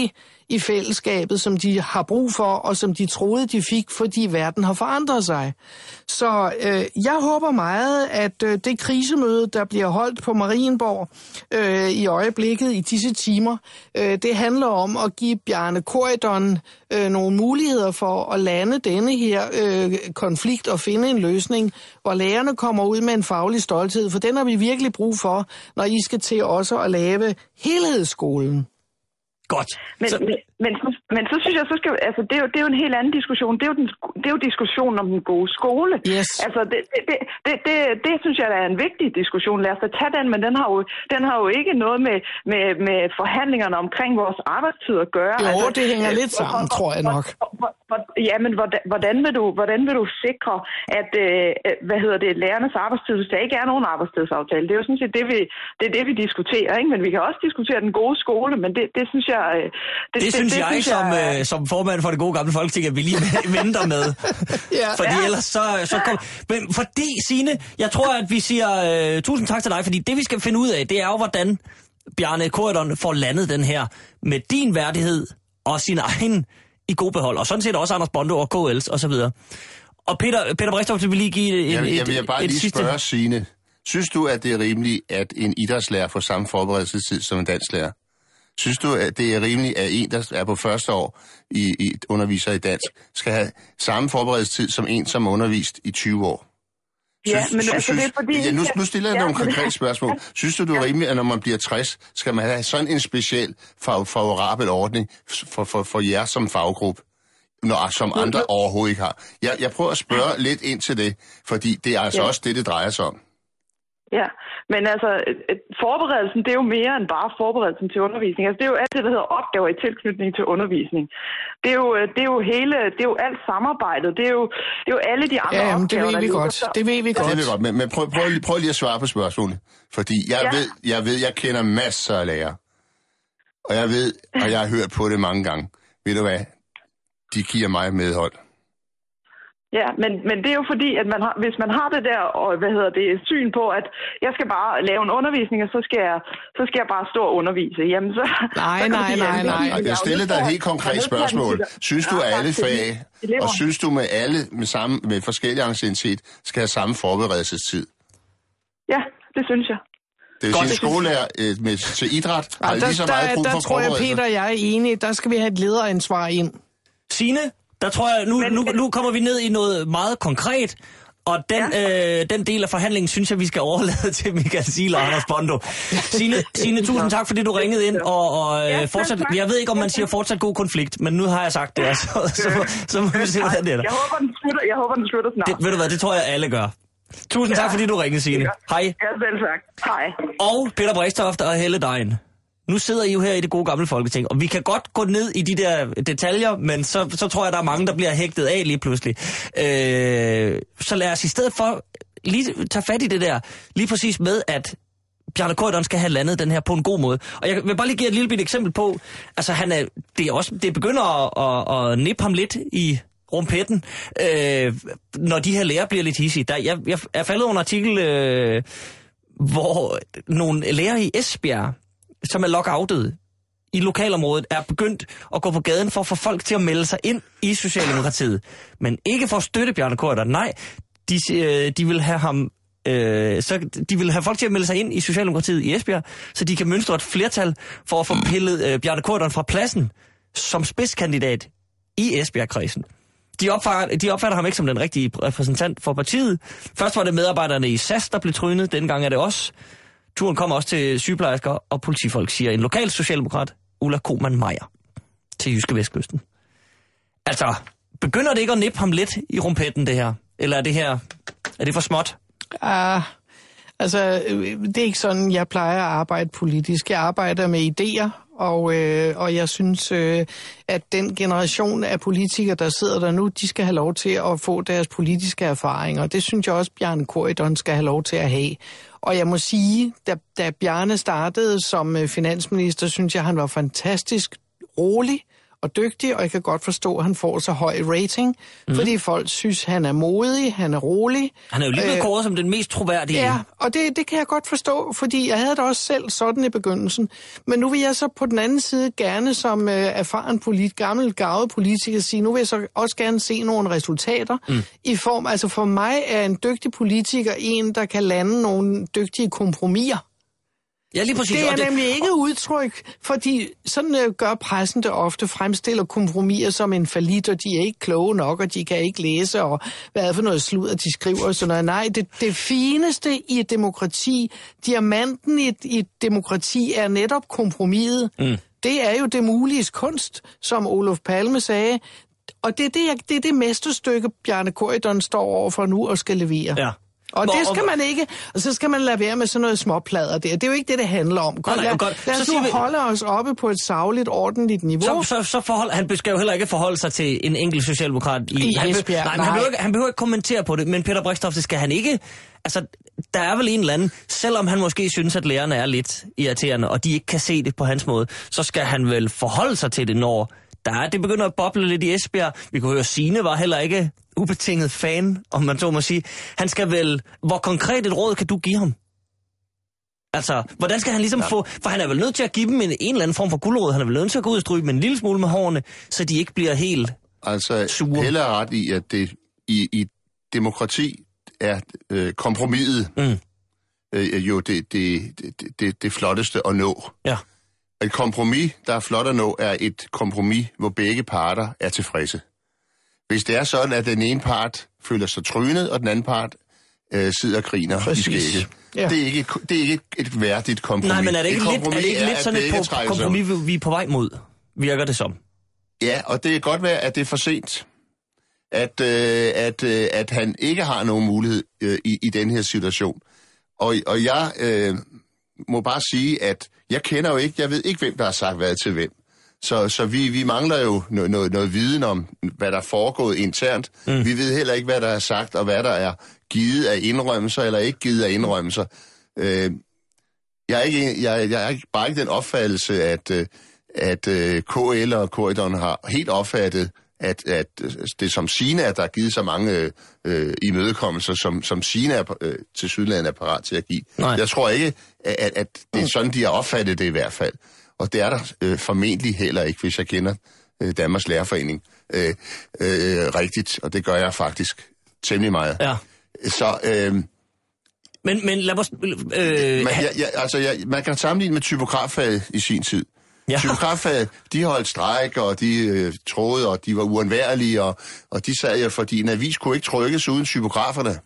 i fællesskabet, som de har brug for, og som de troede, de fik, fordi verden har forandret sig. Så øh, jeg håber meget, at øh, det krisemøde, der bliver holdt på Marienborg øh, i øjeblikket i disse timer, øh, det handler om at give Bjarne Corydon øh, nogle muligheder for at lande denne her øh, konflikt og finde en løsning, hvor lærerne kommer ud med en faglig stolthed, for den har vi virkelig brug for, når I skal til også at lave helhedsskolen. Godt. Men, så... men, men, men så synes jeg, så skal, altså, det, er jo, det er jo en helt anden diskussion. Det er jo, den, det er jo diskussionen om den gode skole. Yes. Altså, det, det, det, det, det synes jeg er en vigtig diskussion. Lad os da tage den, men den har jo, den har jo ikke noget med, med, med forhandlingerne omkring vores arbejdstid at gøre. Jo, altså, det hænger lidt sammen, tror jeg nok. Ja, men hvordan, hvordan, vil du, hvordan vil du sikre, at øh, hvad hedder det, lærernes arbejdstid, hvis der ikke er nogen arbejdstidsaftale? Det er jo sådan set det, vi, det, er det, vi diskuterer, ikke? Men vi kan også diskutere den gode skole, men det, det synes jeg... Det, det, det synes det, jeg, synes som, jeg øh, som formand for det gode gamle Folketing, at vi lige venter med. Ja. Fordi ja. ellers så, så kom... Men fordi, Signe, jeg tror, at vi siger øh, tusind tak til dig, fordi det, vi skal finde ud af, det er jo, hvordan Bjarne Corydon får landet den her med din værdighed og sin egen i god behold, og sådan set også Anders Bondo og K L's og så videre. Og Peter, Peter Brixtofte, vil lige give en, jeg, et, jeg vil bare et, et lige sidste... spørge Signe. Synes du, at det er rimeligt, at en idrætslærer får samme forberedelsestid som en dansklærer? Synes du, at det er rimeligt, at en, der er på første år i, i underviser i dansk, skal have samme forberedelsestid som en, som er undervist i tyve år? Synes, ja, men synes, altså, det er fordi... Ja, nu, nu stiller jeg ja, nogle konkrete spørgsmål. Synes du, det er rimeligt, at når man bliver tres, skal man have sådan en speciel favorabel ordning for, for, for jer som faggruppe? Når, som andre overhovedet ikke har. Jeg, jeg prøver at spørge lidt ind til det, fordi det er altså ja. også det, det drejer sig om. Ja, men altså, forberedelsen, det er jo mere end bare forberedelsen til undervisning. Altså, det er jo alt det, der hedder opgaver i tilknytning til undervisning. Det er jo, det er jo hele, det er jo alt samarbejdet. Det er jo, det er jo alle de andre ja, jamen, opgaver, det ved vi godt. Der... Det ved vi godt. Det ved vi godt, men, men prøv, prøv, prøv lige at svare på spørgsmålet. Fordi jeg ja. ved, jeg ved, jeg kender masser af lærere. Og jeg ved, og jeg har hørt på det mange gange. Ved du hvad? De giver mig medhold. Ja, men, men det er jo fordi, at man har, hvis man har det der, og, hvad hedder det, syn på, at jeg skal bare lave en undervisning, og så skal jeg, så skal jeg bare stå og undervise. Jamen, så, nej, så nej, nej, nej. Jeg stiller dig et helt konkret spørgsmål. Synes du, at alle fag, og synes du med alle med, samme, med forskellig anciennitet, skal have samme forberedelsestid? Ja, det synes jeg. Det vil sige, at skolelærer øh, med, til idræt har ja, lige så meget brug for forberedelse. Der tror jeg, Peter og jeg er enige. Der skal vi have et lederansvar ind. Signe, der tror jeg, nu, nu, nu kommer vi ned i noget meget konkret, og den, ja. øh, den del af forhandlingen, synes jeg, vi skal overlade til Michael Ziegler og Anders Bondo. Signe, Signe, tusind tak, fordi du ringede ind, og, og øh, fortsat, jeg ved ikke, om man siger fortsat god konflikt, men nu har jeg sagt det, altså, så, så, så må vi se, hvordan det er der. Jeg håber, den slutter, jeg håber, den slutter snart. Det, ved du hvad, det tror jeg, alle gør. Tusind ja. tak, fordi du ringede, Signe. Hej. Ja, selv tak. Hej. Og Peter Brixtofte og Helle Dejen. Nu sidder I jo her i det gode gamle Folketing, og vi kan godt gå ned i de der detaljer, men så, så tror jeg, der er mange, der bliver hægtet af lige pludselig. Øh, så lad os i stedet for lige tage fat i det der, lige præcis med, at Bjarne Corydon skal have landet den her på en god måde. Og jeg vil bare lige give et lille bit eksempel på, altså han er, det, er også, det begynder at, at, at nippe ham lidt i rumpetten, øh, når de her lærer bliver lidt hissige. Der, jeg, jeg er faldet over en artikel, øh, hvor nogle lærere i Esbjerg, som er lockoutet i lokalområdet, er begyndt at gå på gaden for at få folk til at melde sig ind i Socialdemokratiet. Men ikke for at støtte Bjarne Corydon. Nej, de, de vil have ham, øh, så de vil have folk til at melde sig ind i Socialdemokratiet i Esbjerg, så de kan mønstre et flertal for at få pillet øh, Bjarne Corydon fra pladsen som spidskandidat i Esbjerg-kredsen. De opfatter, de opfatter ham ikke som den rigtige repræsentant for partiet. Først var det medarbejderne i S A S, der blev trynet. Denne gang er det os. Turen kommer også til sygeplejersker og politifolk, siger en lokal socialdemokrat, Ulla Koman-Meyer, til Jyske Vestkysten. Altså, begynder det ikke at nippe ham lidt i rumpetten, det her? Eller er det her, er det for småt? Ah, altså, det er ikke sådan, jeg plejer at arbejde politisk. Jeg arbejder med idéer, og, øh, og jeg synes, øh, at den generation af politikere, der sidder der nu, de skal have lov til at få deres politiske erfaringer. Det synes jeg også, Bjarne Corydon skal have lov til at have. Og jeg må sige, da, da Bjarne startede som finansminister, synes jeg, han var fantastisk rolig og dygtig, og jeg kan godt forstå, at han får så høj rating, mm. fordi folk synes, han er modig, han er rolig. Han er jo lige blevet kåret som den mest troværdige. Ja, og det, det kan jeg godt forstå, fordi jeg havde det også selv sådan i begyndelsen. Men nu vil jeg så på den anden side gerne som øh, erfaren polit, gammel, garvet politiker sige, nu vil jeg så også gerne se nogle resultater mm. i form, altså for mig er en dygtig politiker en, der kan lande nogle dygtige kompromiser. Ja, lige præcis. Det er det, nemlig ikke udtryk, fordi sådan øh, gør pressen det ofte, fremstiller kompromiser som en fallit, og de er ikke kloge nok, og de kan ikke læse, og hvad er det for noget sludder, de skriver og sådan noget. Nej, det, det fineste i et demokrati, diamanten i et, i et demokrati, er netop kompromiset. Mm. Det er jo det muliges kunst, som Olof Palme sagde, og det er det, det, er det mesterstykke, Bjarne Corydon står over for nu og skal levere. Ja. Og det skal man ikke, og så skal man lade være med sådan noget småplader der. Det er jo ikke det, det handler om. Godt, nej, nej, lad, lad os nu vi... holde os oppe på et sagligt, ordentligt niveau. Så, så, så forhold, han skal jo heller ikke forholde sig til en enkelt socialdemokrat i, I han Esbjerg. Nej, nej. Han, behøver ikke, han behøver ikke kommentere på det, men Peter Brixtofte, skal han ikke... Altså, der er vel en eller anden, selvom han måske synes, at lærerne er lidt irriterende, og de ikke kan se det på hans måde, så skal han vel forholde sig til det, når... Der er, det begynder at boble lidt i Esbjerg. Vi kunne høre, Signe var heller ikke ubetinget fan, om man så må sige. Han skal vel... Hvor konkret et råd kan du give ham? Altså, hvordan skal han ligesom ja. få... For han er vel nødt til at give dem en, en eller anden form for guldråd. Han er vel nødt til at gå ud og stryge med en lille smule med hårene, så de ikke bliver helt altså, sure. Helle er ret i, at det i, i demokrati er øh, kompromiset mm. øh, jo det, det, det, det, det flotteste at nå. Ja. Et kompromis, der er flot at nå, er et kompromis, hvor begge parter er tilfredse. Hvis det er sådan, at den ene part føler sig trynet, og den anden part øh, sidder og griner Præcis. i skægget. Ja. Det, er ikke, det er ikke et værdigt kompromis. Nej, men er det ikke lidt, er det ikke lidt sådan et kompromis, vi er på vej mod? Virker det som? Ja, og det kan godt være, at det er for sent. At, øh, at, øh, at han ikke har nogen mulighed øh, i, i den her situation. Og, og jeg øh, må bare sige, at jeg kender jo ikke, jeg ved ikke, hvem der har sagt hvad til hvem. Så, så vi, vi mangler jo noget, noget, noget viden om, hvad der er foregået internt. Mm. Vi ved heller ikke, hvad der er sagt, og hvad der er givet af indrømmelser, eller ikke givet af indrømmelser. Øh, jeg, er ikke, jeg, jeg er bare ikke den opfattelse, at, at K L og Corydon har helt opfattet, at, at det som Signe er, der er givet så mange øh, imødekommelser, som, som Signe er øh, til Sydland er parat til at give. Nej. Jeg tror ikke, at, at det er sådan, de har opfattet det i hvert fald. Og det er der øh, formentlig heller ikke, hvis jeg kender øh, Danmarks Lærerforening øh, øh, rigtigt, og det gør jeg faktisk temmelig meget. Ja. Så... Øh, men, men lad os... Øh, man, ja, ja, altså, ja, man kan sammenligne med typograffaget i sin tid. Ja. Typograffaget, de holdt strejk, og de øh, troede, og de var uundværlige, og, og de sad jo, fordi en avis kunne ikke trykkes uden typograferne.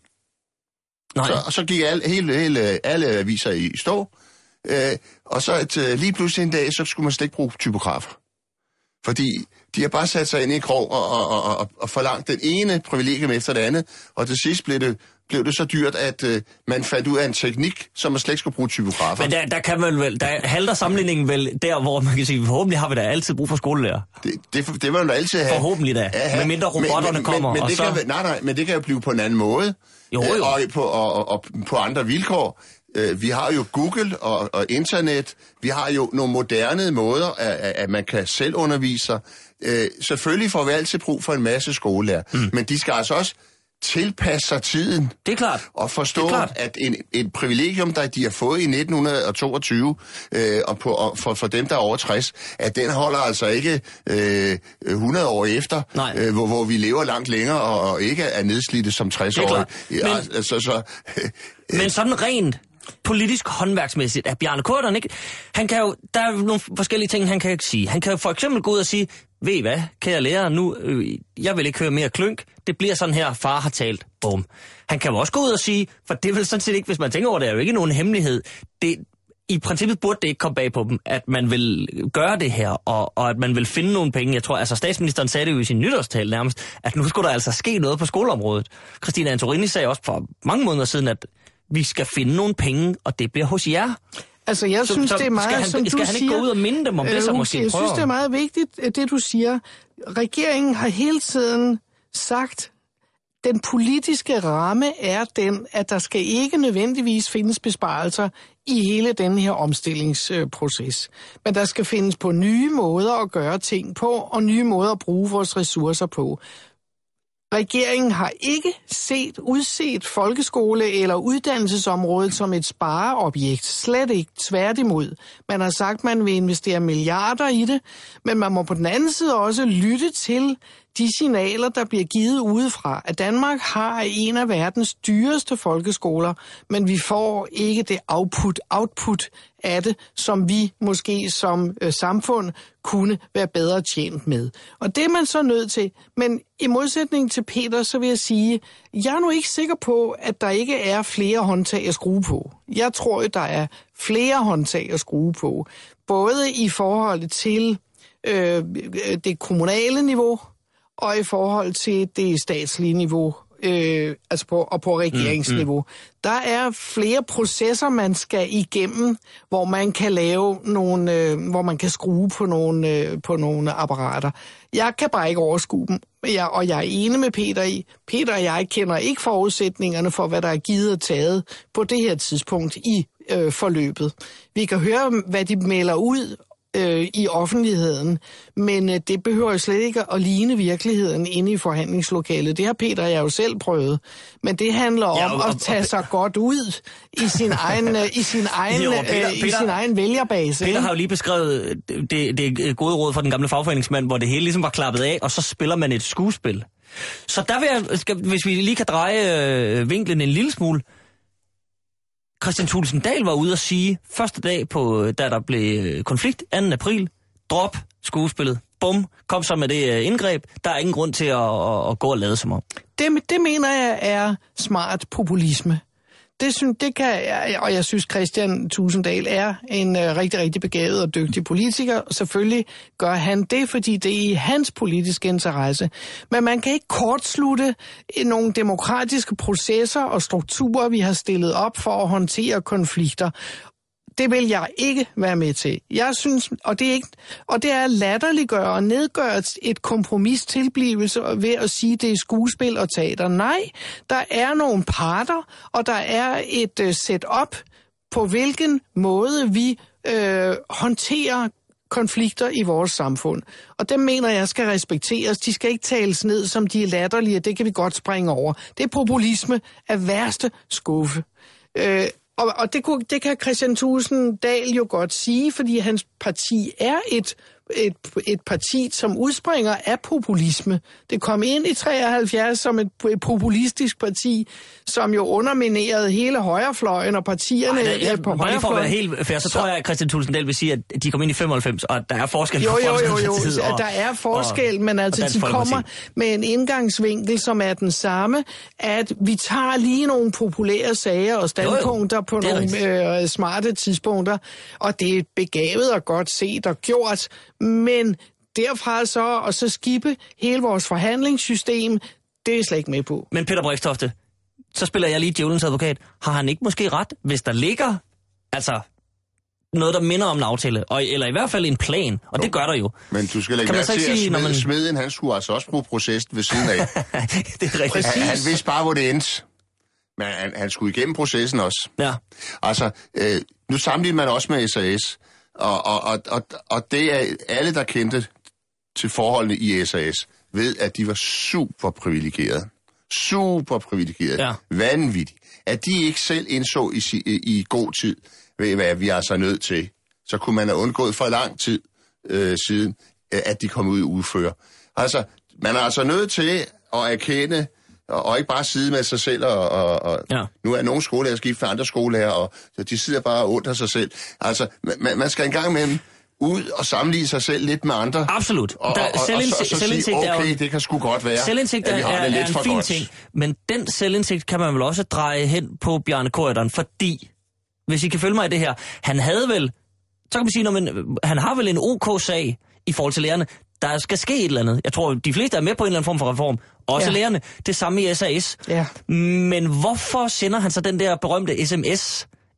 Nej. Så, og så gik alle, hele, hele, alle aviser i stå, øh, og så et, øh, lige pludselig en dag, så skulle man slet ikke bruge typografer. Fordi de har bare sat sig ind i en krog og, og, og, og, og forlangt den ene privilegium efter det andet, og til sidst blev det, blev det så dyrt, at øh, man fandt ud af en teknik, som man slet ikke skulle bruge typografer. Men der, der kan man vel, der halter sammenligningen vel der, hvor man kan sige, forhåbentlig har vi da altid brug for skolelærer. Det, det, det vil man da altid have. Forhåbentlig da, ja, med mindre robotterne men, kommer. Men, men og det så... kan, nej, nej, men det kan jo blive på en anden måde. Jo, jo. Og, på, og, og, og på andre vilkår. Vi har jo Google og, og internet. Vi har jo nogle moderne måder, at, at man kan selv undervise sig. Øh, selvfølgelig får vi altid brug for en masse skolelærer, mm. men de skal altså også tilpasse sig tiden. Det er klart. Og forstå, at en, et privilegium, der de har fået i nitten toogtyve, øh, og, på, og for, for dem, der er over tres, at den holder altså ikke øh, hundrede år efter, øh, hvor, hvor vi lever langt længere og, og ikke er nedslidte som tres-årige. Men, ja, altså, så, øh, men sådan rent politisk håndværksmæssigt er Bjarne Corydon ikke... Han kan jo... Der er nogle forskellige ting, han kan ikke sige. Han kan jo for eksempel gå ud og sige, ved I hvad, kære lærer, nu... Øh, jeg vil ikke høre mere klynk. Det bliver sådan her, far har talt. Bum. Han kan jo også gå ud og sige, for det er vel sådan set ikke, hvis man tænker over det, er jo ikke nogen hemmelighed. Det, i princippet burde det ikke komme bag på dem, at man vil gøre det her, og, og at man vil finde nogle penge. Jeg tror, altså statsministeren sagde det jo i sin nytårstale nærmest, at nu skulle der altså ske noget på skoleområdet. Christina Antorini sagde også for mange måneder siden, at vi skal finde nogle penge, og det bliver hos jer. Altså, jeg så, synes, så, det er meget, skal han, som skal du han siger... ikke gå ud og minde dem om øh, det, så måske Jeg prøver? synes, det er meget vigtigt, det du siger. Regeringen har hele tiden sagt, den politiske ramme er den, at der skal ikke nødvendigvis findes besparelser i hele den her omstillingsproces. Men der skal findes på nye måder at gøre ting på, og nye måder at bruge vores ressourcer på. Regeringen har ikke set, udset folkeskole- eller uddannelsesområdet som et spareobjekt. Slet ikke. Tværtimod. Man har sagt, at man vil investere milliarder i det, men man må på den anden side også lytte til de signaler, der bliver givet udefra, at Danmark har en af verdens dyreste folkeskoler, men vi får ikke det output, output af det, som vi måske som øh, samfund kunne være bedre tjent med. Og det er man så nødt til. Men i modsætning til Peter, så vil jeg sige, jeg er nu ikke sikker på, at der ikke er flere håndtag at skrue på. Jeg tror, at der er flere håndtag at skrue på. Både i forhold til øh, det kommunale niveau, og i forhold til det statslige niveau, øh, altså på, og på regeringsniveau. Mm, mm. Der er flere processer, man skal igennem, hvor man kan lave nogle, øh, hvor man kan skrue på nogle, øh, på nogle apparater. Jeg kan bare ikke overskue dem, jeg, og jeg er enig med Peter i. Peter og jeg kender ikke forudsætningerne for, hvad der er givet og taget på det her tidspunkt i øh, forløbet. Vi kan høre, hvad de melder ud i offentligheden, men det behøver jo slet ikke at ligne virkeligheden inde i forhandlingslokalet. Det har Peter og jeg jo selv prøvet. Men det handler om ja, og, og, at tage sig godt ud i sin egen, i sin egen, jo, Peter, i Peter, sin egen vælgerbase. Peter har jo lige beskrevet det, det gode råd fra den gamle fagforeningsmand, hvor det hele ligesom var klappet af, og så spiller man et skuespil. Så der vil jeg, skal, hvis vi lige kan dreje øh, vinklen en lille smule. Kristian Thulesen Dahl var ude at sige, første dag, på, da der blev konflikt, anden april, drop skuespillet, bum, kom så med det indgreb, der er ingen grund til at, at, at gå og lade som om. Det, det mener jeg er smart populisme. Det, synes, det kan jeg, og jeg synes, Kristian Thulesen Dahl er en uh, rigtig, rigtig begavet og dygtig politiker. Selvfølgelig gør han det, fordi det er i hans politiske interesse. Men man kan ikke kortslutte nogle demokratiske processer og strukturer, vi har stillet op for at håndtere konflikter. Det vil jeg ikke være med til. Jeg synes, og det er, ikke, og det er at latterliggøre og nedgøre et kompromis tilblivelse ved at sige, det er skuespil og teater. Nej, der er nogle parter, og der er et uh, setup på hvilken måde vi øh, håndterer konflikter i vores samfund. Og dem mener jeg skal respekteres. De skal ikke tales ned, som de er latterlige. Det kan vi godt springe over. Det er populisme af værste skuffe. Øh, Og, og det, kunne, det kan Kristian Thulesen Dahl jo godt sige, fordi hans parti er et, et, et parti, som udspringer af populisme. Det kom ind i treoghalvfjerds som et, et populistisk parti, som jo underminerede hele højrefløjen og partierne Ej, det, på højrefløjen. For at være helt fair, så, så tror jeg, at Kristian Thulesen Dahl vil sige, at de kom ind i femoghalvfems, og der er forskel jo, på jo, jo, jo, jo, og, der er forskel, og, men altså de kommer med en indgangsvinkel, som er den samme, at vi tager lige nogle populære sager og standpunkter jo, jo. på nogle øh, smarte tidspunkter, og det er begavet og godt set og gjort, men derfra så, og så skippe hele vores forhandlingssystem, det er jeg slet ikke med på. Men Peter Brixtofte, så spiller jeg lige djævelens advokat. Har han ikke måske ret, hvis der ligger altså noget, der minder om en aftale, og, eller i hvert fald en plan, og jo, det gør der jo. Men du skal lægge mærke til, sige, at smed, man... smeden, han skulle altså også bruge processen ved siden af. Det er rigtigt. Han, han vidste bare, hvor det endte. Men han, han skulle igennem processen også. Ja. Altså, øh, nu sammenligner man også med S A S, og, og, og, og, og det er alle, der kendte til forholdene i S A S, ved, at de var super privilegerede. Super privilegerede. Ja. Vanvittigt. At de ikke selv indså i, i, i god tid, ved hvad vi er så nødt til, så kunne man have undgået for lang tid øh, siden, at de kom ud og udfører. Altså, man er altså nødt til at erkende, og, og ikke bare sidde med sig selv, og, og, og ja. Nu er nogle skolelærer skiftet for andre skolelærer, og de sidder bare under sig selv. Altså, man, man skal engang med dem ud og sammenligne sig selv lidt med andre. Absolut. Og, og, og, og, og så, så sige, okay, det kan sgu godt være, selvindsigt at vi har er, det lidt er en for fin godt. Ting, men den selvindsigt kan man vel også dreje hen på Bjarne Corydon, fordi, hvis I kan følge mig i det her, han havde vel, så kan man sige, når man, han har vel en OK-sag i forhold til lærerne. Der skal ske et eller andet. Jeg tror, de fleste er med på en eller anden form for reform. Også ja. Lærerne. Det samme i S A S. Ja. Men hvorfor sender han så den der berømte sms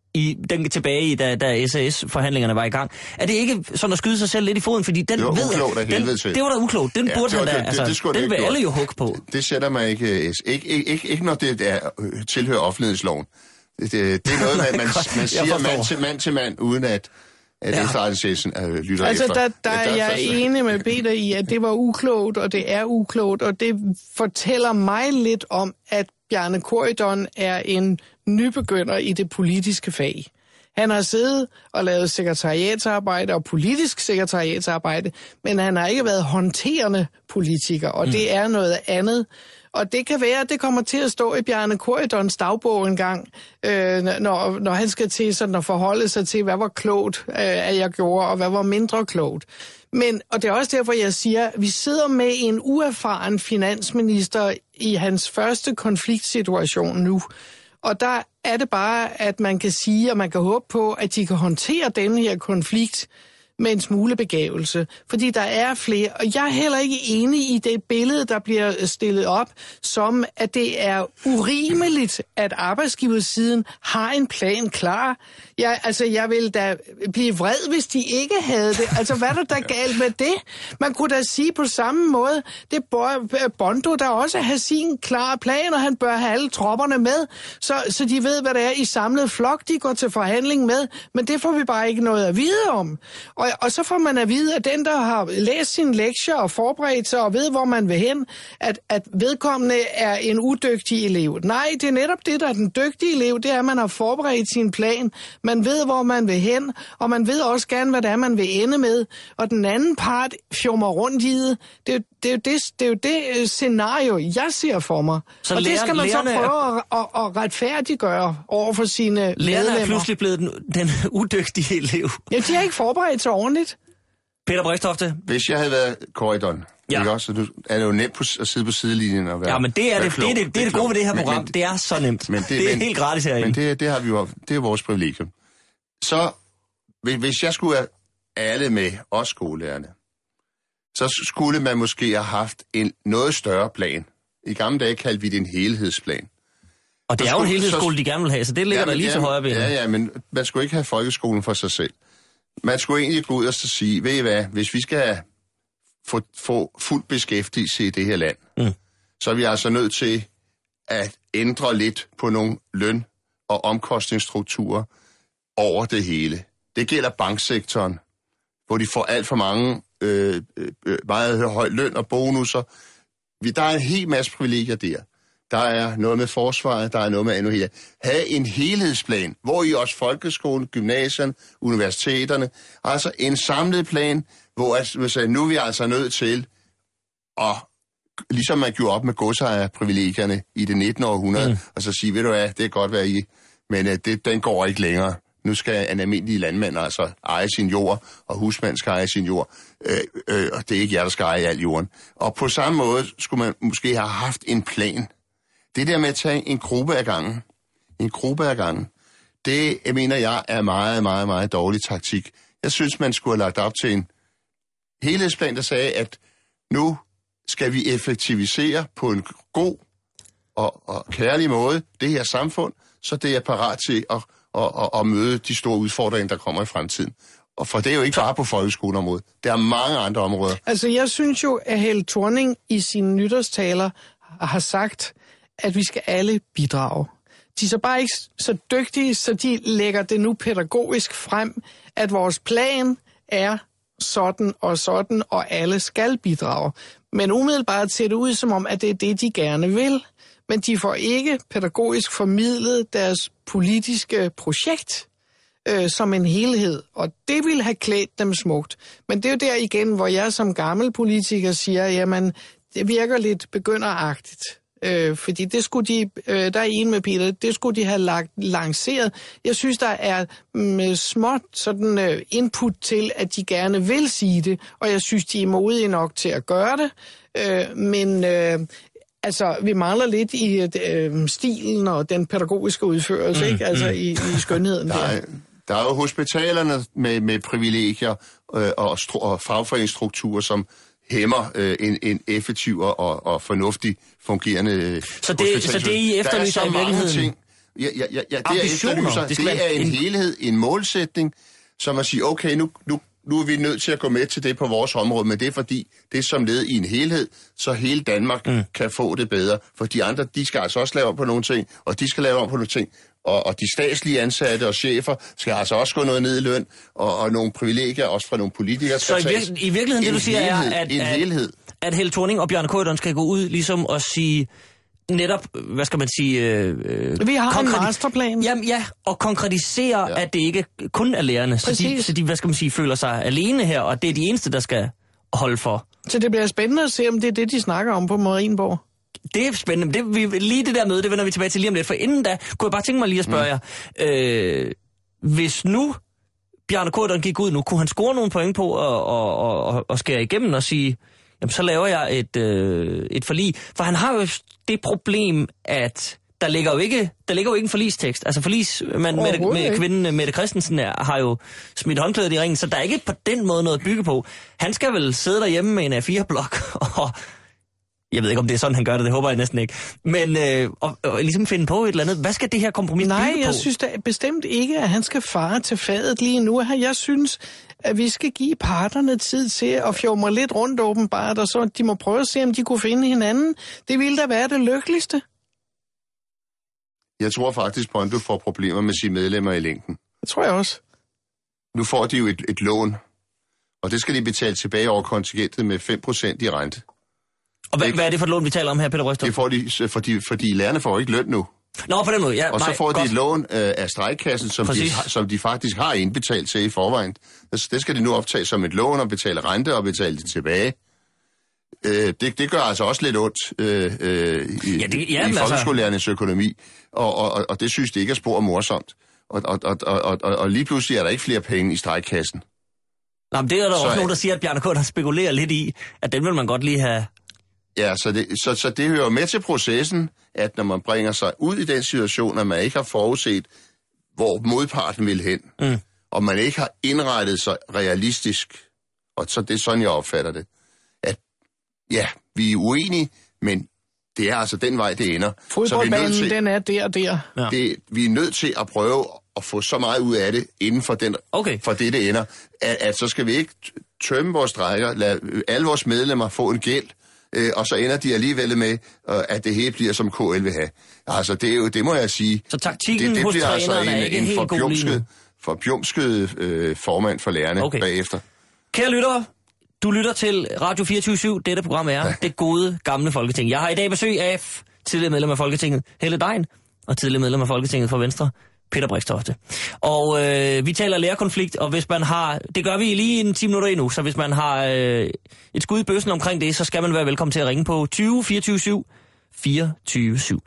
i den tilbage i, da, da S A S-forhandlingerne var i gang. Er det ikke sådan at skyde sig selv lidt i foden? Fordi den det var ved, uklogt af helvede til. Det var da uklogt. Den ja, burde han da, det, altså, det, det den vil alle jo hugge på. Det, det sætter man ikke, ikke, ikke, ikke, ikke når det er, tilhører offentlighedsloven. Det, det, det er noget, man, man, man siger mand til mand til mand, uden at, at ja. efterretningstjenesten øh, lytter altså, efter. Altså, der, der er jeg enig med Peter i, at det var uklogt, og det er uklogt, og det fortæller mig lidt om, at Bjarne Corydon er en nybegynder i det politiske fag. Han har siddet og lavet sekretariatsarbejde og politisk sekretariatsarbejde, men han har ikke været håndterende politiker, og mm. det er noget andet. Og det kan være, at det kommer til at stå i Bjarne Corydons dagbog en gang, øh, når, når han skal til sådan at forholde sig til, hvad var klogt, øh, at jeg gjorde, og hvad var mindre klogt. Men, og det er også derfor, jeg siger, at vi sidder med en uerfaren finansminister i hans første konfliktsituation nu. Og der er det bare, at man kan sige, og man kan håbe på, at de kan håndtere denne her konflikt med en smule begævelse. Fordi der er flere, og jeg er heller ikke enig i det billede, der bliver stillet op, som at det er urimeligt, at arbejdsgiversiden har en plan klar. Jeg, altså, jeg vil da blive vred, hvis de ikke havde det. Altså, hvad er der da galt med det? Man kunne da sige på samme måde, det bør Bondo der også have sin klare plan, og han bør have alle tropperne med, så, så de ved, hvad det er i samlet flok, de går til forhandling med, men det får vi bare ikke noget at vide om. Og Og så får man at vide, at den, der har læst sine lektier og forberedt sig og ved, hvor man vil hen, at, at vedkommende er en udygtig elev. Nej, det er netop det, der er den dygtige elev, det er, at man har forberedt sin plan. Man ved, hvor man vil hen, og man ved også gerne, hvad det er, man vil ende med. Og den anden part fjummer rundt i det. Det er jo det, er jo det, det, er jo det scenario, jeg ser for mig. Så og lærer, det skal man så prøve at, at, at retfærdiggøre over for sine medlemmer. Lærerne er pludselig blevet den, den udygtige elev. Ja, de har ikke forberedt sig ordentligt. Peter Brixtofte. Hvis jeg havde været Corydon, ja. Ikke også? Så du, er det jo nemt på, at sidde på sidelinjen og være. Ja, men det er det, det, det, det, det er det gode ved det her program. Men, men, det er så nemt. Men det, det er men, helt gratis herinde. Men det, det har vi jo, det er vores privilegium. Så hvis jeg skulle have alle med, også skolelærerne, så skulle man måske have haft en noget større plan. I gamle dage kaldte vi det en helhedsplan. Og det er jo en helhedsskole, de gerne vil have, så det ligger ja, der lige ja, til højre ben. Ja, ja, men man skulle ikke have folkeskolen for sig selv. Man skulle egentlig gå ud og så sige, ved I hvad, hvis vi skal få, få fuld beskæftigelse i det her land, mm. så er vi altså nødt til at ændre lidt på nogle løn- og omkostningsstrukturer over det hele. Det gælder banksektoren, hvor de får alt for mange øh, øh, meget høj løn og bonusser. Der er en hel masse privilegier der. Der er noget med forsvaret, der er noget med endnu her. Have en helhedsplan, hvor I også folkeskolen, gymnasierne, universiteterne, altså en samlet plan, hvor altså, nu er vi altså nødt til at, ligesom man gjorde op med godsejerprivilegierne i det nittende århundrede, mm. og så sige, ved du hvad, det er godt, hvad I, men uh, det, den går ikke længere. Nu skal en almindelig landmand altså eje sin jord, og husmand skal eje sin jord, øh, øh, og det er ikke jer, der skal eje al jorden. Og på samme måde skulle man måske have haft en plan. Det der med at tage en gruppe af gangen, en gruppe af gangen, det jeg mener jeg er meget, meget, meget dårlig taktik. Jeg synes, man skulle have lagt op til en helhedsplan, der sagde, at nu skal vi effektivisere på en god og, og kærlig måde det her samfund, så det er parat til at, at, at, at møde de store udfordringer, der kommer i fremtiden. Og for det er jo ikke bare på folkeskoleområdet. Der er mange andre områder. Altså, jeg synes jo, at Helle Thorning i sine nytårstaler har sagt, at vi skal alle bidrage. De er så bare ikke så dygtige, så de lægger det nu pædagogisk frem, at vores plan er sådan og sådan, og alle skal bidrage. Men umiddelbart ser det ud som om, at det er det, de gerne vil. Men de får ikke pædagogisk formidlet deres politiske projekt øh, som en helhed, og det vil have klædt dem smukt. Men det er jo der igen, hvor jeg som gammel politiker siger, jamen, det virker lidt begynderagtigt. Øh, fordi det skulle de, øh, der er en med Peter, det skulle de have lagt, lanceret. Jeg synes, der er med småt sådan øh, input til, at de gerne vil sige det, og jeg synes, de er modige nok til at gøre det. Øh, men øh, altså, vi mangler lidt i øh, stilen og den pædagogiske udførelse, mm, ikke? Altså mm. i, i skønheden der. Er, der er jo hospitalerne med, med privilegier øh, og, og fagforeningsstrukturer, som hæmmer øh, en, en effektiv og, og fornuftig fungerende så det, så det I efterlyser i virkeligheden? Ting, Ja, ja, ja, ja, det ambitioner. er, det, det er en, en helhed, en målsætning, som at sige, okay, nu, nu, nu er vi nødt til at gå med til det på vores område, men det er fordi, det er som led i en helhed, så hele Danmark mm. kan få det bedre. For de andre, de skal altså også lave om på nogle ting, og de skal lave om på nogle ting. Og, og de statslige ansatte og chefer skal altså også gå noget ned i løn, og, og nogle privilegier også fra nogle politikere skal så i, vir- i virkeligheden, det du siger, helhed, er, at, en at, helhed. at Helle Thorning og Bjarne Corydon skal gå ud ligesom og sige, netop, hvad skal man sige... Øh, vi har konkret- en masterplan. Jamen ja, og konkretisere, ja. At det ikke kun er lærerne, så de, så de, hvad skal man sige, føler sig alene her, og det er de eneste, der skal holde for. Så det bliver spændende at se, om det er det, de snakker om på Marienborg. Det er spændende. Det, vi, lige det der møde, det vender vi tilbage til lige om lidt. For inden da, kunne jeg bare tænke mig lige at spørge mm. jer. Øh, hvis nu Bjarne Corydon gik ud nu, kunne han score nogle point på og, og, og, og skære igennem og sige, jamen så laver jeg et, øh, et forlig. For han har jo det problem, at der ligger jo ikke, der ligger jo ikke en forligstekst. Altså forligsmand med, med kvinden Mette Christensen er, har jo smidt håndklædet i ringen, så der er ikke på den måde noget at bygge på. Han skal vel sidde derhjemme med en A fire blok og... Jeg ved ikke, om det er sådan, han gør det. Det håber jeg næsten ikke. Men øh, og, og ligesom finde på et eller andet. Hvad skal det her kompromis Nej, bygge på? Nej, jeg synes da bestemt ikke, at han skal fare til fadet lige nu. Jeg synes, at vi skal give parterne tid til at fjumre lidt rundt åbenbart, og så de må prøve at se, om de kunne finde hinanden. Det ville da være det lykkeligste. Jeg tror faktisk, Brøndby får problemer med sine medlemmer i længden. Det tror jeg også. Nu får de jo et, et lån, og det skal de betale tilbage over kontingentet med fem procent i rente. Og hvad, hvad er det for et lån, vi taler om her, Peter Røstrup? Det får de, fordi, fordi lærerne får ikke løn nu. Nå, på den måde, ja. Og nej, så får godt. de et lån øh, af strejkkassen, som de, som de faktisk har indbetalt til i forvejen. Det skal de nu optage som et lån og betale rente og betale det tilbage. Øh, det, det gør altså også lidt ondt øh, øh, i, ja, det, ja, i folkeskolelærernes altså... økonomi, og, og, og det synes de ikke er spor morsomt. Og, og, og, og, og, og lige pludselig er der ikke flere penge i strejkkassen. Nå, men det er der så, også nogen, der siger, at Bjarne Corydon spekulerer lidt i, at den vil man godt lige have... Ja, så det, så, så det hører med til processen, at når man bringer sig ud i den situation, at man ikke har forudset, hvor modparten vil hen, mm. og man ikke har indrettet sig realistisk, og så det er sådan, jeg opfatter det, at ja, vi er uenige, men det er altså den vej, det ender. Fodboldbanen, til, den er der og der. Ja. Det, vi er nødt til at prøve at få så meget ud af det, inden for, den, okay. for det, det ender, at, at så skal vi ikke tømme vores strækker, lade alle vores medlemmer få en gæld, Øh, og så ender de alligevel med, øh, at det hele bliver, som K L vil have. Altså, det, er jo, det må jeg sige. Så taktikken det, det hos bliver altså træneren er ikke en, en helt god linje? Forbjumsket øh, formand for lærerne okay. bagefter. Kære lyttere, du lytter til Radio fireogtyve syv. Dette program er ja. Det gode, gamle Folketing. Jeg har i dag besøg af tidligere medlem af Folketinget, Helle Degn, og tidligere medlem af Folketinget for Venstre, Peter Brixtofte. Og øh, vi taler lærerkonflikt, og hvis man har... Det gør vi lige en ti minutter endnu, så hvis man har øh, et skud i bøssen omkring det, så skal man være velkommen til at ringe på tyve fireogtyve syv fireogtyve syv.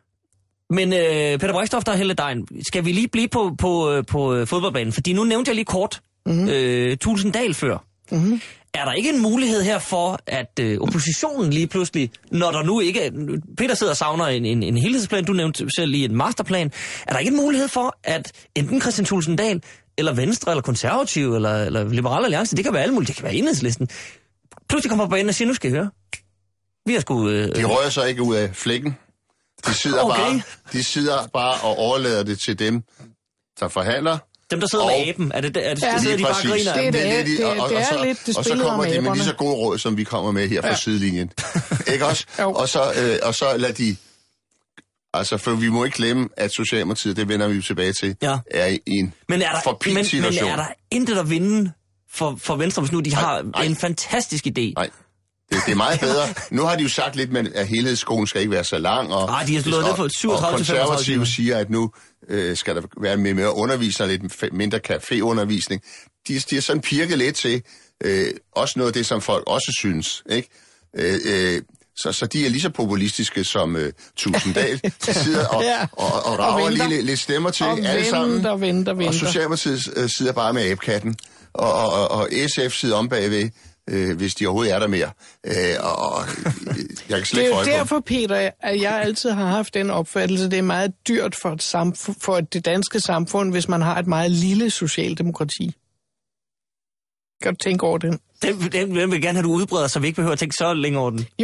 Men øh, Peter Brixtofte og Helle Degn, skal vi lige blive på, på, på fodboldbanen? Fordi nu nævnte jeg lige kort mm-hmm. øh, Tulsendal før. Mm-hmm. Er der ikke en mulighed her for, at øh, oppositionen lige pludselig, når der nu ikke... Peter sidder og savner en, en, en helhedsplan, du nævnte selv lige en masterplan. Er der ikke en mulighed for, at enten Kristian Thulesen Dahl, eller Venstre, eller Konservative, eller, eller Liberale Alliance, det kan være alle mulige, det kan være Enhedslisten, pludselig kommer på banen og siger, nu skal I høre. Vi har sgu... Øh, de rører sig ikke ud af flækken. De sidder, okay. bare, de sidder bare og overlader det til dem, der forhandler. Dem, der sidder og, med aben, er det, er det, ja, det sidder de bare griner? Det, det, det, det, og, og, det er så, lidt det og så kommer de med lige så gode råd, som vi kommer med her fra ja. sidelinjen. Ikke også? og, så, øh, og så lader de... Altså, for vi må ikke glemme, at Socialdemokratiet, det vender vi jo tilbage til, ja. er i en men er der, forpint situation. Men er der intet at vinde for, for Venstre, hvis nu de nej, har nej. en fantastisk idé? Nej. Det, det er meget bedre. Nu har de jo sagt lidt, men at helhedsskolen skal ikke være så lang. Og, ah, de har slået det for syvogtredive til femogtredive. Og konservative siger, at nu øh, skal der være med mere undervisning, lidt mindre caféundervisning. De, de har sådan pirket lidt til, øh, også noget af det, som folk også synes. Ikke? Øh, øh, så, så de er lige så populistiske som øh, Tulsendal. De sidder og, ja. og, og rager og lige lidt stemmer til og alle venter, sammen. Og venter, venter. Og Socialdemokratiet øh, sidder bare med abekatten. Og, og, og, og S F sidder om bagved. Øh, hvis de overhovedet er der mere. Øh, og, og jeg kan slet ikke det er jo derfor, Peter, at jeg altid har haft den opfattelse, det er meget dyrt for, et samf- for det danske samfund, hvis man har et meget lille socialdemokrati. Kan du tænke over den? Den, den vil gerne have, du udbreder, så vi ikke behøver at tænke så længe over den. Jo,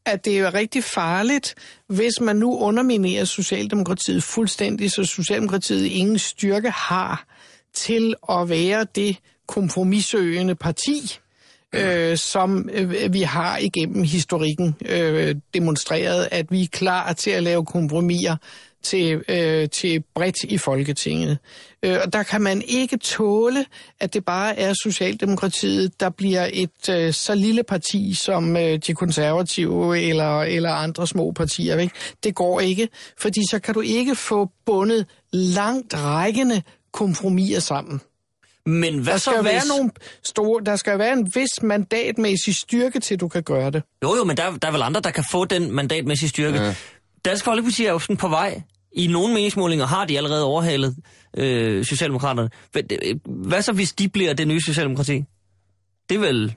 at det er rigtig farligt, hvis man nu underminerer Socialdemokratiet fuldstændig, så Socialdemokratiet ingen styrke har til at være det kompromissøgende parti, øh, som øh, vi har igennem historikken øh, demonstreret, at vi er klar til at lave kompromiser til, øh, til bredt i Folketinget. Øh, og der kan man ikke tåle, at det bare er Socialdemokratiet, der bliver et øh, så lille parti som øh, de konservative eller, eller andre små partier. Ikke? Det går ikke, fordi så kan du ikke få bundet langt rækkende kompromiser sammen. Men hvad der skal så være hvis... nogle store, der skal være en vis mandatmæssig styrke til, du kan gøre det. Jo jo, men der, der er vel andre, der kan få den mandatmæssige styrke. Ja. Dansk Folkeparti er jo sådan på vej. I nogle meningsmålinger har de allerede overhalet øh, Socialdemokraterne. Hvad så, hvis de bliver det nye Socialdemokrati? Det er vel...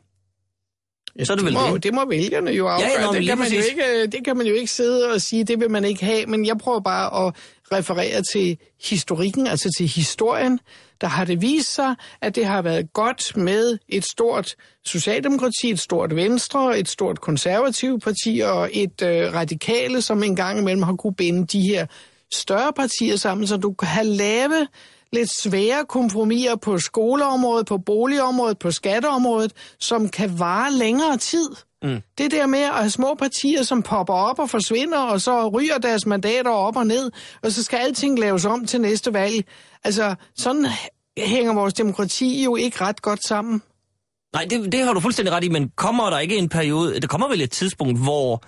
Ja, så er det, det, vel må, det. det må vælgerne jo afgøre. Ja, ja, det, kan man jo ikke, det kan man jo ikke sidde og sige, det vil man ikke have. Men jeg prøver bare at referere til historikken, altså til historien. Der har det vist sig, at det har været godt med et stort Socialdemokrati, et stort Venstre, et stort konservativt parti og et øh, radikale, som en gang imellem har kunne binde de her større partier sammen, så du kan have lave lidt svære kompromiser på skoleområdet, på boligområdet, på skatteområdet, som kan vare længere tid. Mm. Det der med at have små partier, som popper op og forsvinder, og så ryger deres mandater op og ned, og så skal alting laves om til næste valg. Altså, sådan hænger vores demokrati jo ikke ret godt sammen. Nej, det, det har du fuldstændig ret i, men kommer der ikke en periode, der kommer vel et tidspunkt, hvor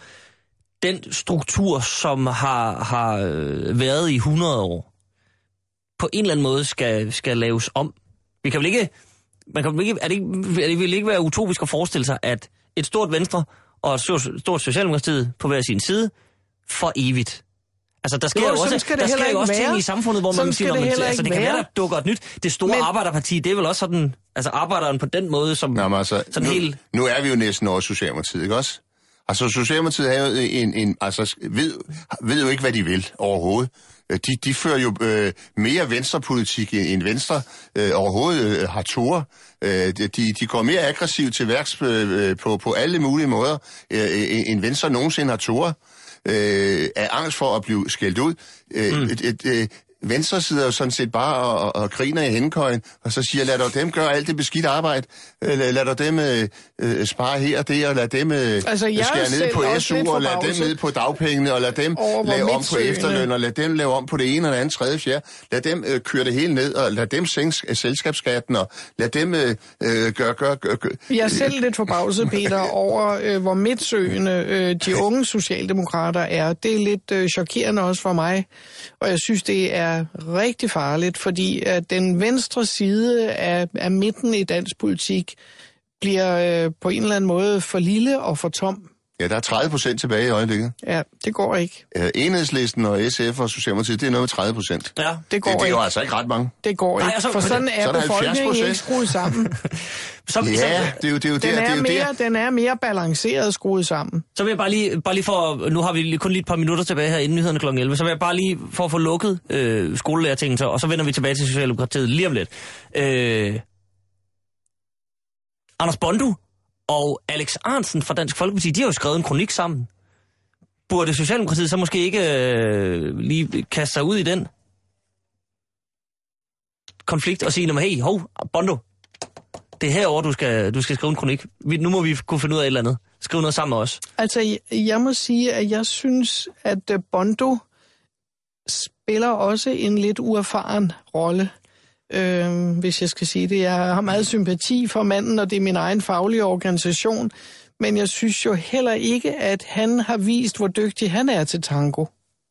den struktur, som har, har været i hundrede år, på en eller anden måde skal, skal laves om. Vi kan vel ikke, man kan vel ikke, er det, ikke, er det vil ikke være utopisk at forestille sig, at et stort Venstre og et stort Socialdemokratiet på hver sin side for evigt. Altså, der sker jo, jo også, der sker jo også ting i samfundet, hvor sådan man siger, man, altså, det kan være, der dukker et nyt. Det store Men... arbejderparti, det er vel også sådan, altså arbejderen på den måde, som Nå, altså, sådan nu, helt... Nu er vi jo næsten over Socialdemokratiet, ikke også? Altså, Socialdemokratiet er jo en, en altså, ved, ved jo ikke, hvad de vil overhovedet. De, de fører jo øh, mere venstrepolitik, end Venstre øh, overhovedet øh, har tåret. Øh, de, de går mere aggressivt til værks øh, på, på alle mulige måder, øh, end Venstre nogensinde har tåret. Øh, af angst for at blive skældt ud. Øh, mm. et, et, et, Venstre sidder jo sådan set bare og, og griner i hændekøjen, og så siger, lad dog dem gøre alt det beskidte arbejde. Lad, lad dog dem øh, spare her og der, og lad dem øh, altså, skære ned på S U, og lad dem ned på dagpengene, og lad dem lave om på efterløn, og lad dem lave om på det ene og det andet, tredje, fjerde. Lad dem øh, køre det hele ned, og lad dem sænke selskabsskatten, og lad dem øh, gøre, gøre, gøre, gøre. Jeg er selv lidt forbavset, Peter, over øh, hvor midtsøgende øh, de unge socialdemokrater er. Det er lidt øh, chokerende også for mig, og jeg synes, det er rigtig farligt, fordi at den venstre side af, af midten i dansk politik bliver øh, på en eller anden måde for lille og for tom. Ja, der er tredive procent tilbage i øjeblikket. Ja, det går ikke. Ja, Enhedslisten og S F og Socialdemokratiet, det er noget med tredive procent. Ja, det går det, det er jo ikke. altså ikke ret mange. Det går ikke, Nej, altså, for sådan er, er befolkningen ikke skruet sammen. så, ja, så, det er jo, det er jo den der. Er det er jo mere, der. Den er mere balanceret skruet sammen. Så vil jeg bare lige, bare lige for, nu har vi kun lige et par minutter tilbage her inden nyhederne klokken elleve, så vil jeg bare lige for at få lukket øh, skolelærertingen, så, og så vender vi tilbage til Socialdemokratiet lige om lidt. Øh, Anders Bondo og Alex Ahrendtsen fra Dansk Folkeparti, de har jo skrevet en kronik sammen. Burde Socialdemokratiet så måske ikke øh, lige kaste sig ud i den konflikt og sige, hey, hov, Bondo, det er herovre, du skal, du skal skrive en kronik. Vi, nu må vi kunne finde ud af et eller andet. Skrive noget sammen med os. Altså, jeg må sige, at jeg synes, at Bondo spiller også en lidt uerfaren rolle. Øh, hvis jeg skal sige det. Jeg har meget sympati for manden, og det er min egen faglige organisation. Men jeg synes jo heller ikke, at han har vist, hvor dygtig han er til tango.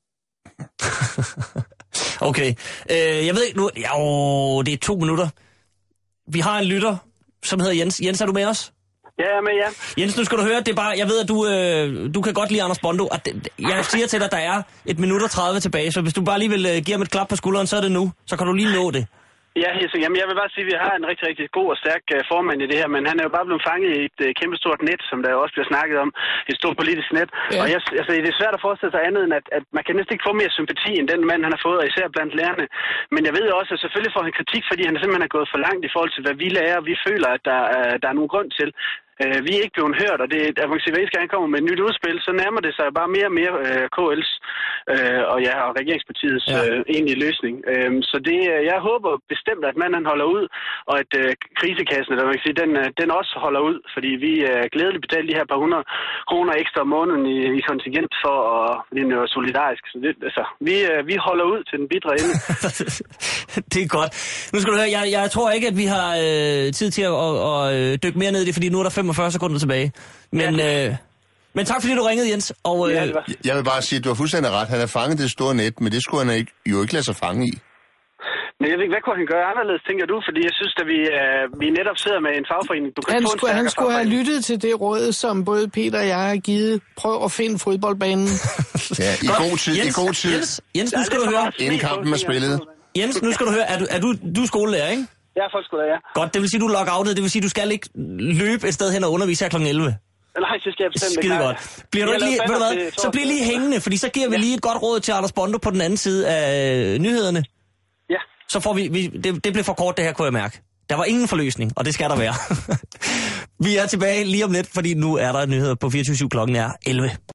Okay. Øh, jeg ved ikke nu... Jo, det er to minutter. Vi har en lytter, som hedder Jens. Jens, er du med os? Ja, jeg er med, ja. Jens, nu skal du høre, det er bare... Jeg ved, at du, øh, du kan godt lide Anders Bondo. Og det, jeg siger til dig, at der er et minut og tredive tilbage, så hvis du bare lige vil øh, give ham et klap på skulderen, så er det nu. Så kan du lige nå det. Ja, så, jamen, jeg vil bare sige, at vi har en rigtig, rigtig god og stærk uh, formand i det her, men han er jo bare blevet fanget i et uh, kæmpestort net, som der også bliver snakket om, et stort politisk net. Ja. Og jeg, altså, det er svært at forestille sig andet end, at, at man kan næsten ikke få mere sympati end den mand, han har fået, og især blandt lærerne. Men jeg ved også, at selvfølgelig får han kritik, fordi han simpelthen er gået for langt i forhold til, hvad vi lærer, og vi føler, at der, uh, der er nogen grund til. Øh, vi er ikke blevet hørt, og det, at man kan sige, hver eneste gang han kommer med et nyt udspil, så nærmer det sig bare mere og mere øh, K L's øh, og, ja, og regeringspartiets ja. øh, egentlige løsning. Øh, så det, jeg håber bestemt, at manden holder ud, og at øh, krisekassen, eller man kan sige, den, den også holder ud, fordi vi er øh, glædeligt betalt de her par hundrede kroner ekstra om måneden i, i kontingent for, og fordi den er solidarisk. Så det, altså, vi, øh, vi holder ud til den bidre ende. Det er godt. Nu skal du høre, jeg, jeg tror ikke, at vi har øh, tid til at, at, at, at dykke mere ned i det, fordi nu er der femogfyrre sekunder tilbage. Men, ja. øh, men tak fordi du ringede, Jens. Og, øh, ja, jeg vil bare sige, at du har fuldstændig ret. Han er fanget det store net, men det skulle han ikke, jo ikke lade sig fange i. Men jeg ved ikke, hvad kunne han gøre anderledes, tænker du? Fordi jeg synes, at vi, øh, vi netop sidder med en fagforening. Du kan han få skulle, han skulle have lyttet til det råd, som både Peter og jeg har givet. Prøv at finde fodboldbanen. Ja, i god tid. Jens, i god tid. Jens, Jens, nu skal du høre. Inden kampen er spillet. Jens, nu skal du høre. Er du, er du, du er skolelærer, ikke? Jeg er folkeskolelærer, ja. Godt, det vil sige, du er lockoutet. Det vil sige, du skal ikke løbe et sted hen og undervise her klokken elleve. Nej, det skal jeg bestemt ikke. Skide godt. Bliver du ikke lige, ved du hvad, så bliver lige hængende, fordi så giver vi lige et godt råd til Anders Bondo på den anden side af nyhederne. Ja. Så får vi, vi det, det blev for kort, det her, kunne jeg mærke. Der var ingen forløsning, og det skal der være. Vi er tilbage lige om lidt, fordi nu er der nyheder på fireogtyve syv, klokken er elleve.